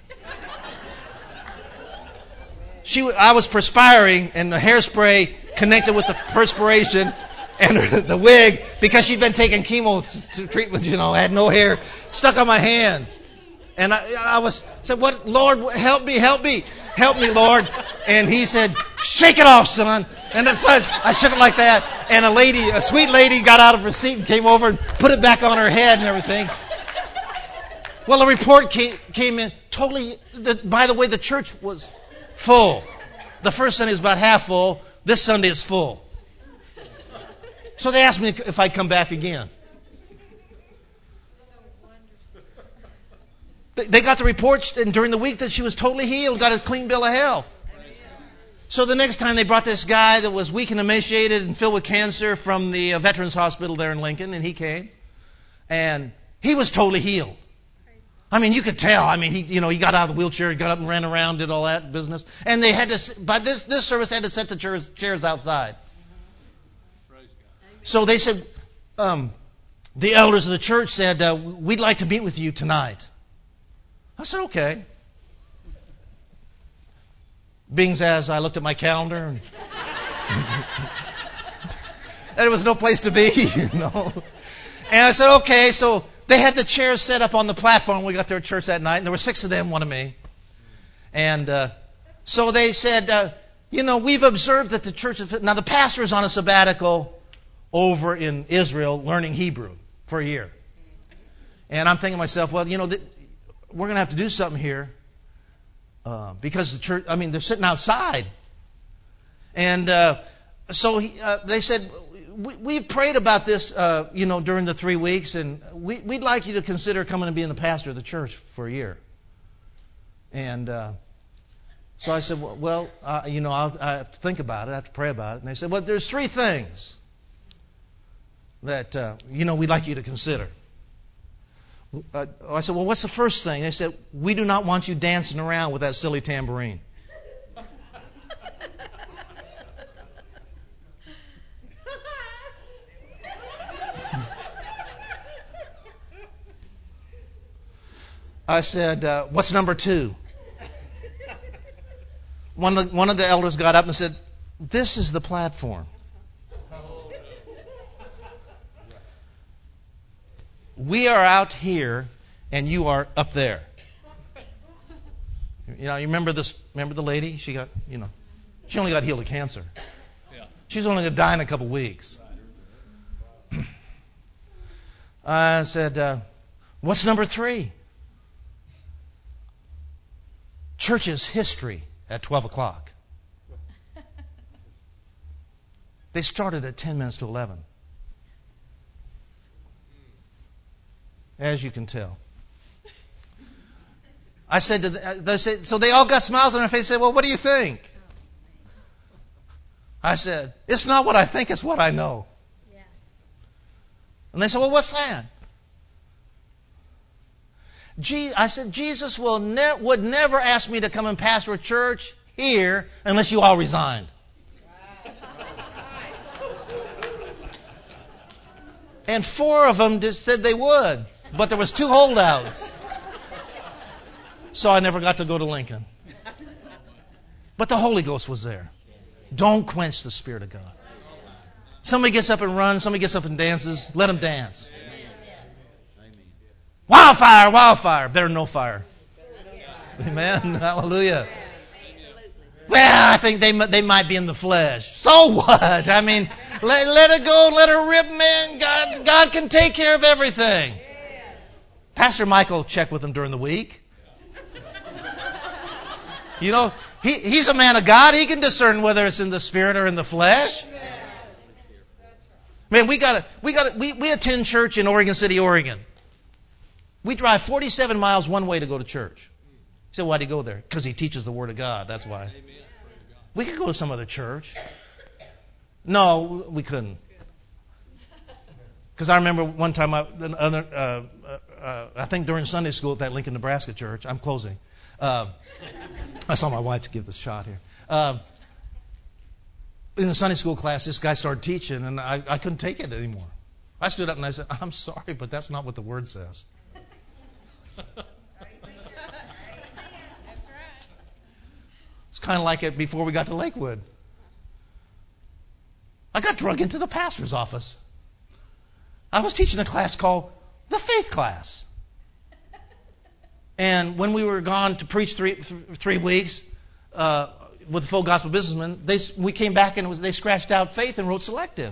She, I was perspiring, and the hairspray connected with the perspiration and the wig, because she'd been taking chemo treatment, you know, had no hair, stuck on my hand. And I, I was said, "What, Lord, help me, help me, help me, Lord." And He said, "Shake it off, son." And so I shook it like that, and a lady, a sweet lady, got out of her seat and came over and put it back on her head and everything. Well, a report came, came in totally. The, by the way, the church was full. The first Sunday was about half full. This Sunday is full. So they asked me if I'd come back again. They got the reports during the week that she was totally healed, got a clean bill of health. So the next time they brought this guy that was weak and emaciated and filled with cancer from the Veterans Hospital there in Lincoln, and he came. And he was totally healed. I mean, you could tell. I mean, he, you know, he got out of the wheelchair, he got up and ran around, did all that business. And they had to, by this, this service had to set the chairs, chairs outside. So they said, um, the elders of the church said, uh, we'd like to meet with you tonight. I said, okay. Being as I looked at my calendar, and, and there was no place to be, you know. And I said, okay. So they had the chairs set up on the platform. We got there at church that night, and there were six of them, one of me. And uh, so they said, uh, you know, we've observed that the church is... Now, the pastor is on a sabbatical over in Israel learning Hebrew for a year. And I'm thinking to myself, well, you know, th- we're going to have to do something here uh, because the church, I mean, they're sitting outside. And uh, so he, uh, they said, we, we've prayed about this, uh, you know, during the three weeks, and we, we'd like you to consider coming and being the pastor of the church for a year. And uh, so I said, well, well uh, you know, I'll, I have to think about it. I have to pray about it. And they said, well, there's three things that, uh, you know, we'd like you to consider. Uh, I said, well, what's the first thing? They said, we do not want you dancing around with that silly tambourine. I said, uh, what's number two? One of, the, one of the elders got up and said, this is the platform. We are out here, and you are up there. You know, you remember this? Remember the lady? She got, you know, she only got healed of cancer. Yeah. She's only going to die in a couple of weeks. I said, uh, what's number three? Church's history at twelve o'clock. They started at ten minutes to eleven. As you can tell. I said to the, they said, so they all got smiles on their face. Said, well, what do you think? I said, it's not what I think, it's what I know. Yeah. And they said, well, what's that? Je- I said, Jesus will ne- would never ask me to come and pastor a church here unless you all resigned. And four of them just said they would. But there was two holdouts. So I never got to go to Lincoln. But the Holy Ghost was there. Don't quench the Spirit of God. Somebody gets up and runs. Somebody gets up and dances. Let them dance. Wildfire, wildfire. Better no fire. Amen. Hallelujah. Well, I think they they might be in the flesh. So what? I mean, let, let it go. Let her rip, man. God, God can take care of everything. Pastor Michael checked with them during the week. You know, he, he's a man of God. He can discern whether it's in the spirit or in the flesh. Man, we got we got we we attend church in Oregon City, Oregon. We drive forty-seven miles one way to go to church. He said, why do you go there? Because he teaches the Word of God. That's why. We could go to some other church. No, we couldn't. Because I remember one time, I, uh, uh, uh, I think during Sunday school at that Lincoln, Nebraska church, I'm closing. Uh, I saw my wife to give this shot here. Uh, in the Sunday school class, this guy started teaching, and I, I couldn't take it anymore. I stood up and I said, I'm sorry, but that's not what the Word says. It's kind of like it before we got to Lakewood. I got drug into the pastor's office. I was teaching a class called the Faith Class. And when we were gone to preach three th- three weeks uh, with the full gospel businessmen, they, we came back and it was, they scratched out faith and wrote selective.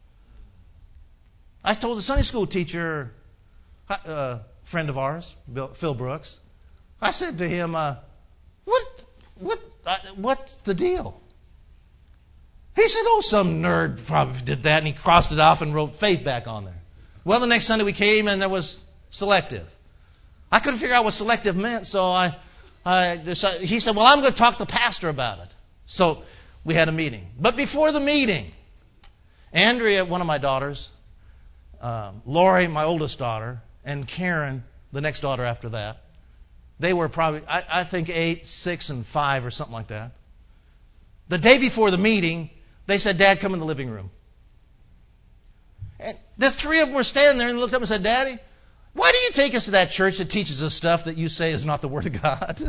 I told the Sunday school teacher, a uh, friend of ours, Bill, Phil Brooks, I said to him, uh, what, what, uh, what's the deal? He said, oh, some nerd probably did that, and he crossed it off and wrote faith back on there. Well, the next Sunday we came, and there was selective. I couldn't figure out what selective meant, so I, I decided, he said, well, I'm going to talk to the pastor about it. So we had a meeting. But before the meeting, Andrea, one of my daughters, um, Lori, my oldest daughter, and Karen, the next daughter after that, they were probably, I, I think, eight, six, and five or something like that. The day before the meeting, they said, Dad, come in the living room. And the three of them were standing there and looked up and said, Daddy, why do you take us to that church that teaches us stuff that you say is not the Word of God?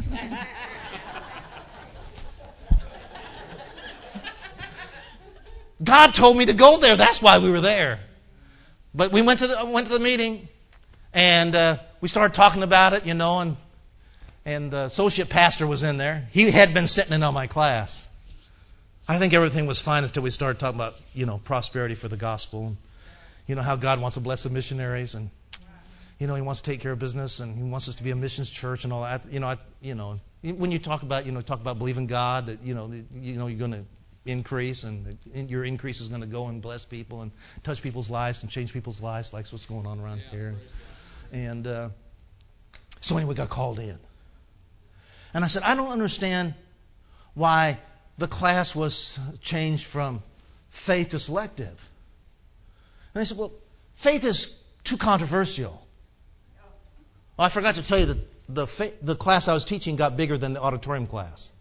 God told me to go there. That's why we were there. But we went to the went to the meeting, and uh, we started talking about it, you know, and and the associate pastor was in there. He had been sitting in on my class. I think everything was fine until we started talking about, you know, prosperity for the gospel, and you know how God wants to bless the missionaries, and you know He wants to take care of business, and He wants us to be a missions church and all that. You know, I, you know, when you talk about, you know, talk about believing God, that you know, you know, you're going to increase, and your increase is going to go and bless people and touch people's lives and change people's lives, like what's going on around yeah, here. And uh, so anyway, we got called in, and I said, I don't understand why the class was changed from faith to selective. And they said, well, faith is too controversial. Well, I forgot to tell you that the fa- the class I was teaching got bigger than the auditorium class.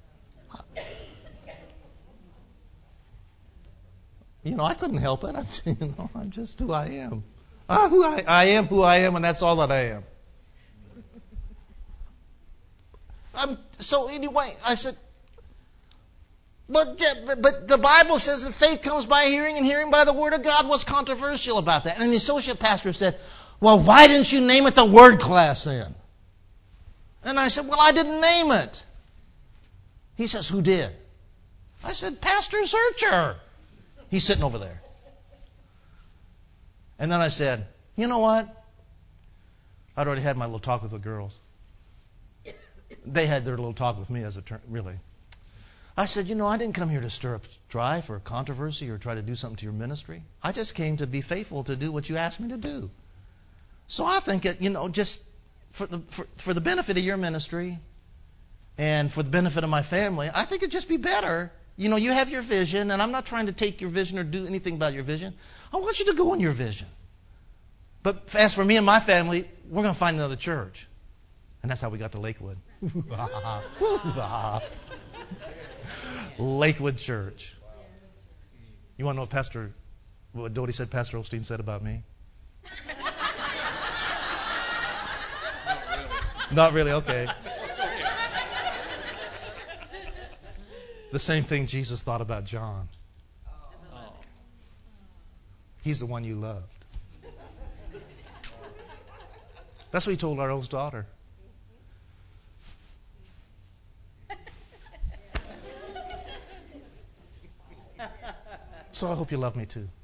You know, I couldn't help it. I'm, you know, I'm just who I am. Ah, who I, I am who I am, and that's all that I am. I'm, so anyway, I said, but, but the Bible says that faith comes by hearing, and hearing by the Word of God. What's controversial about that? And the associate pastor said, well, why didn't you name it the Word class then? And I said, well, I didn't name it. He says, who did? I said, Pastor Searcher. He's sitting over there. And then I said, you know what? I'd already had my little talk with the girls. They had their little talk with me as a turn, really. I said, you know, I didn't come here to stir up strife or controversy or try to do something to your ministry. I just came to be faithful to do what you asked me to do. So I think, it, you know, just for the for, for the benefit of your ministry and for the benefit of my family, I think it'd just be better. You know, you have your vision, and I'm not trying to take your vision or do anything about your vision. I want you to go in your vision. But as for me and my family, we're going to find another church. And that's how we got to Lakewood. Lakewood Church. You want to know what Pastor, what Dodie said Pastor Osteen said about me? Not really. Not really, okay. The same thing Jesus thought about John. He's the one you loved. That's what he told our oldest daughter. So I hope you love me too.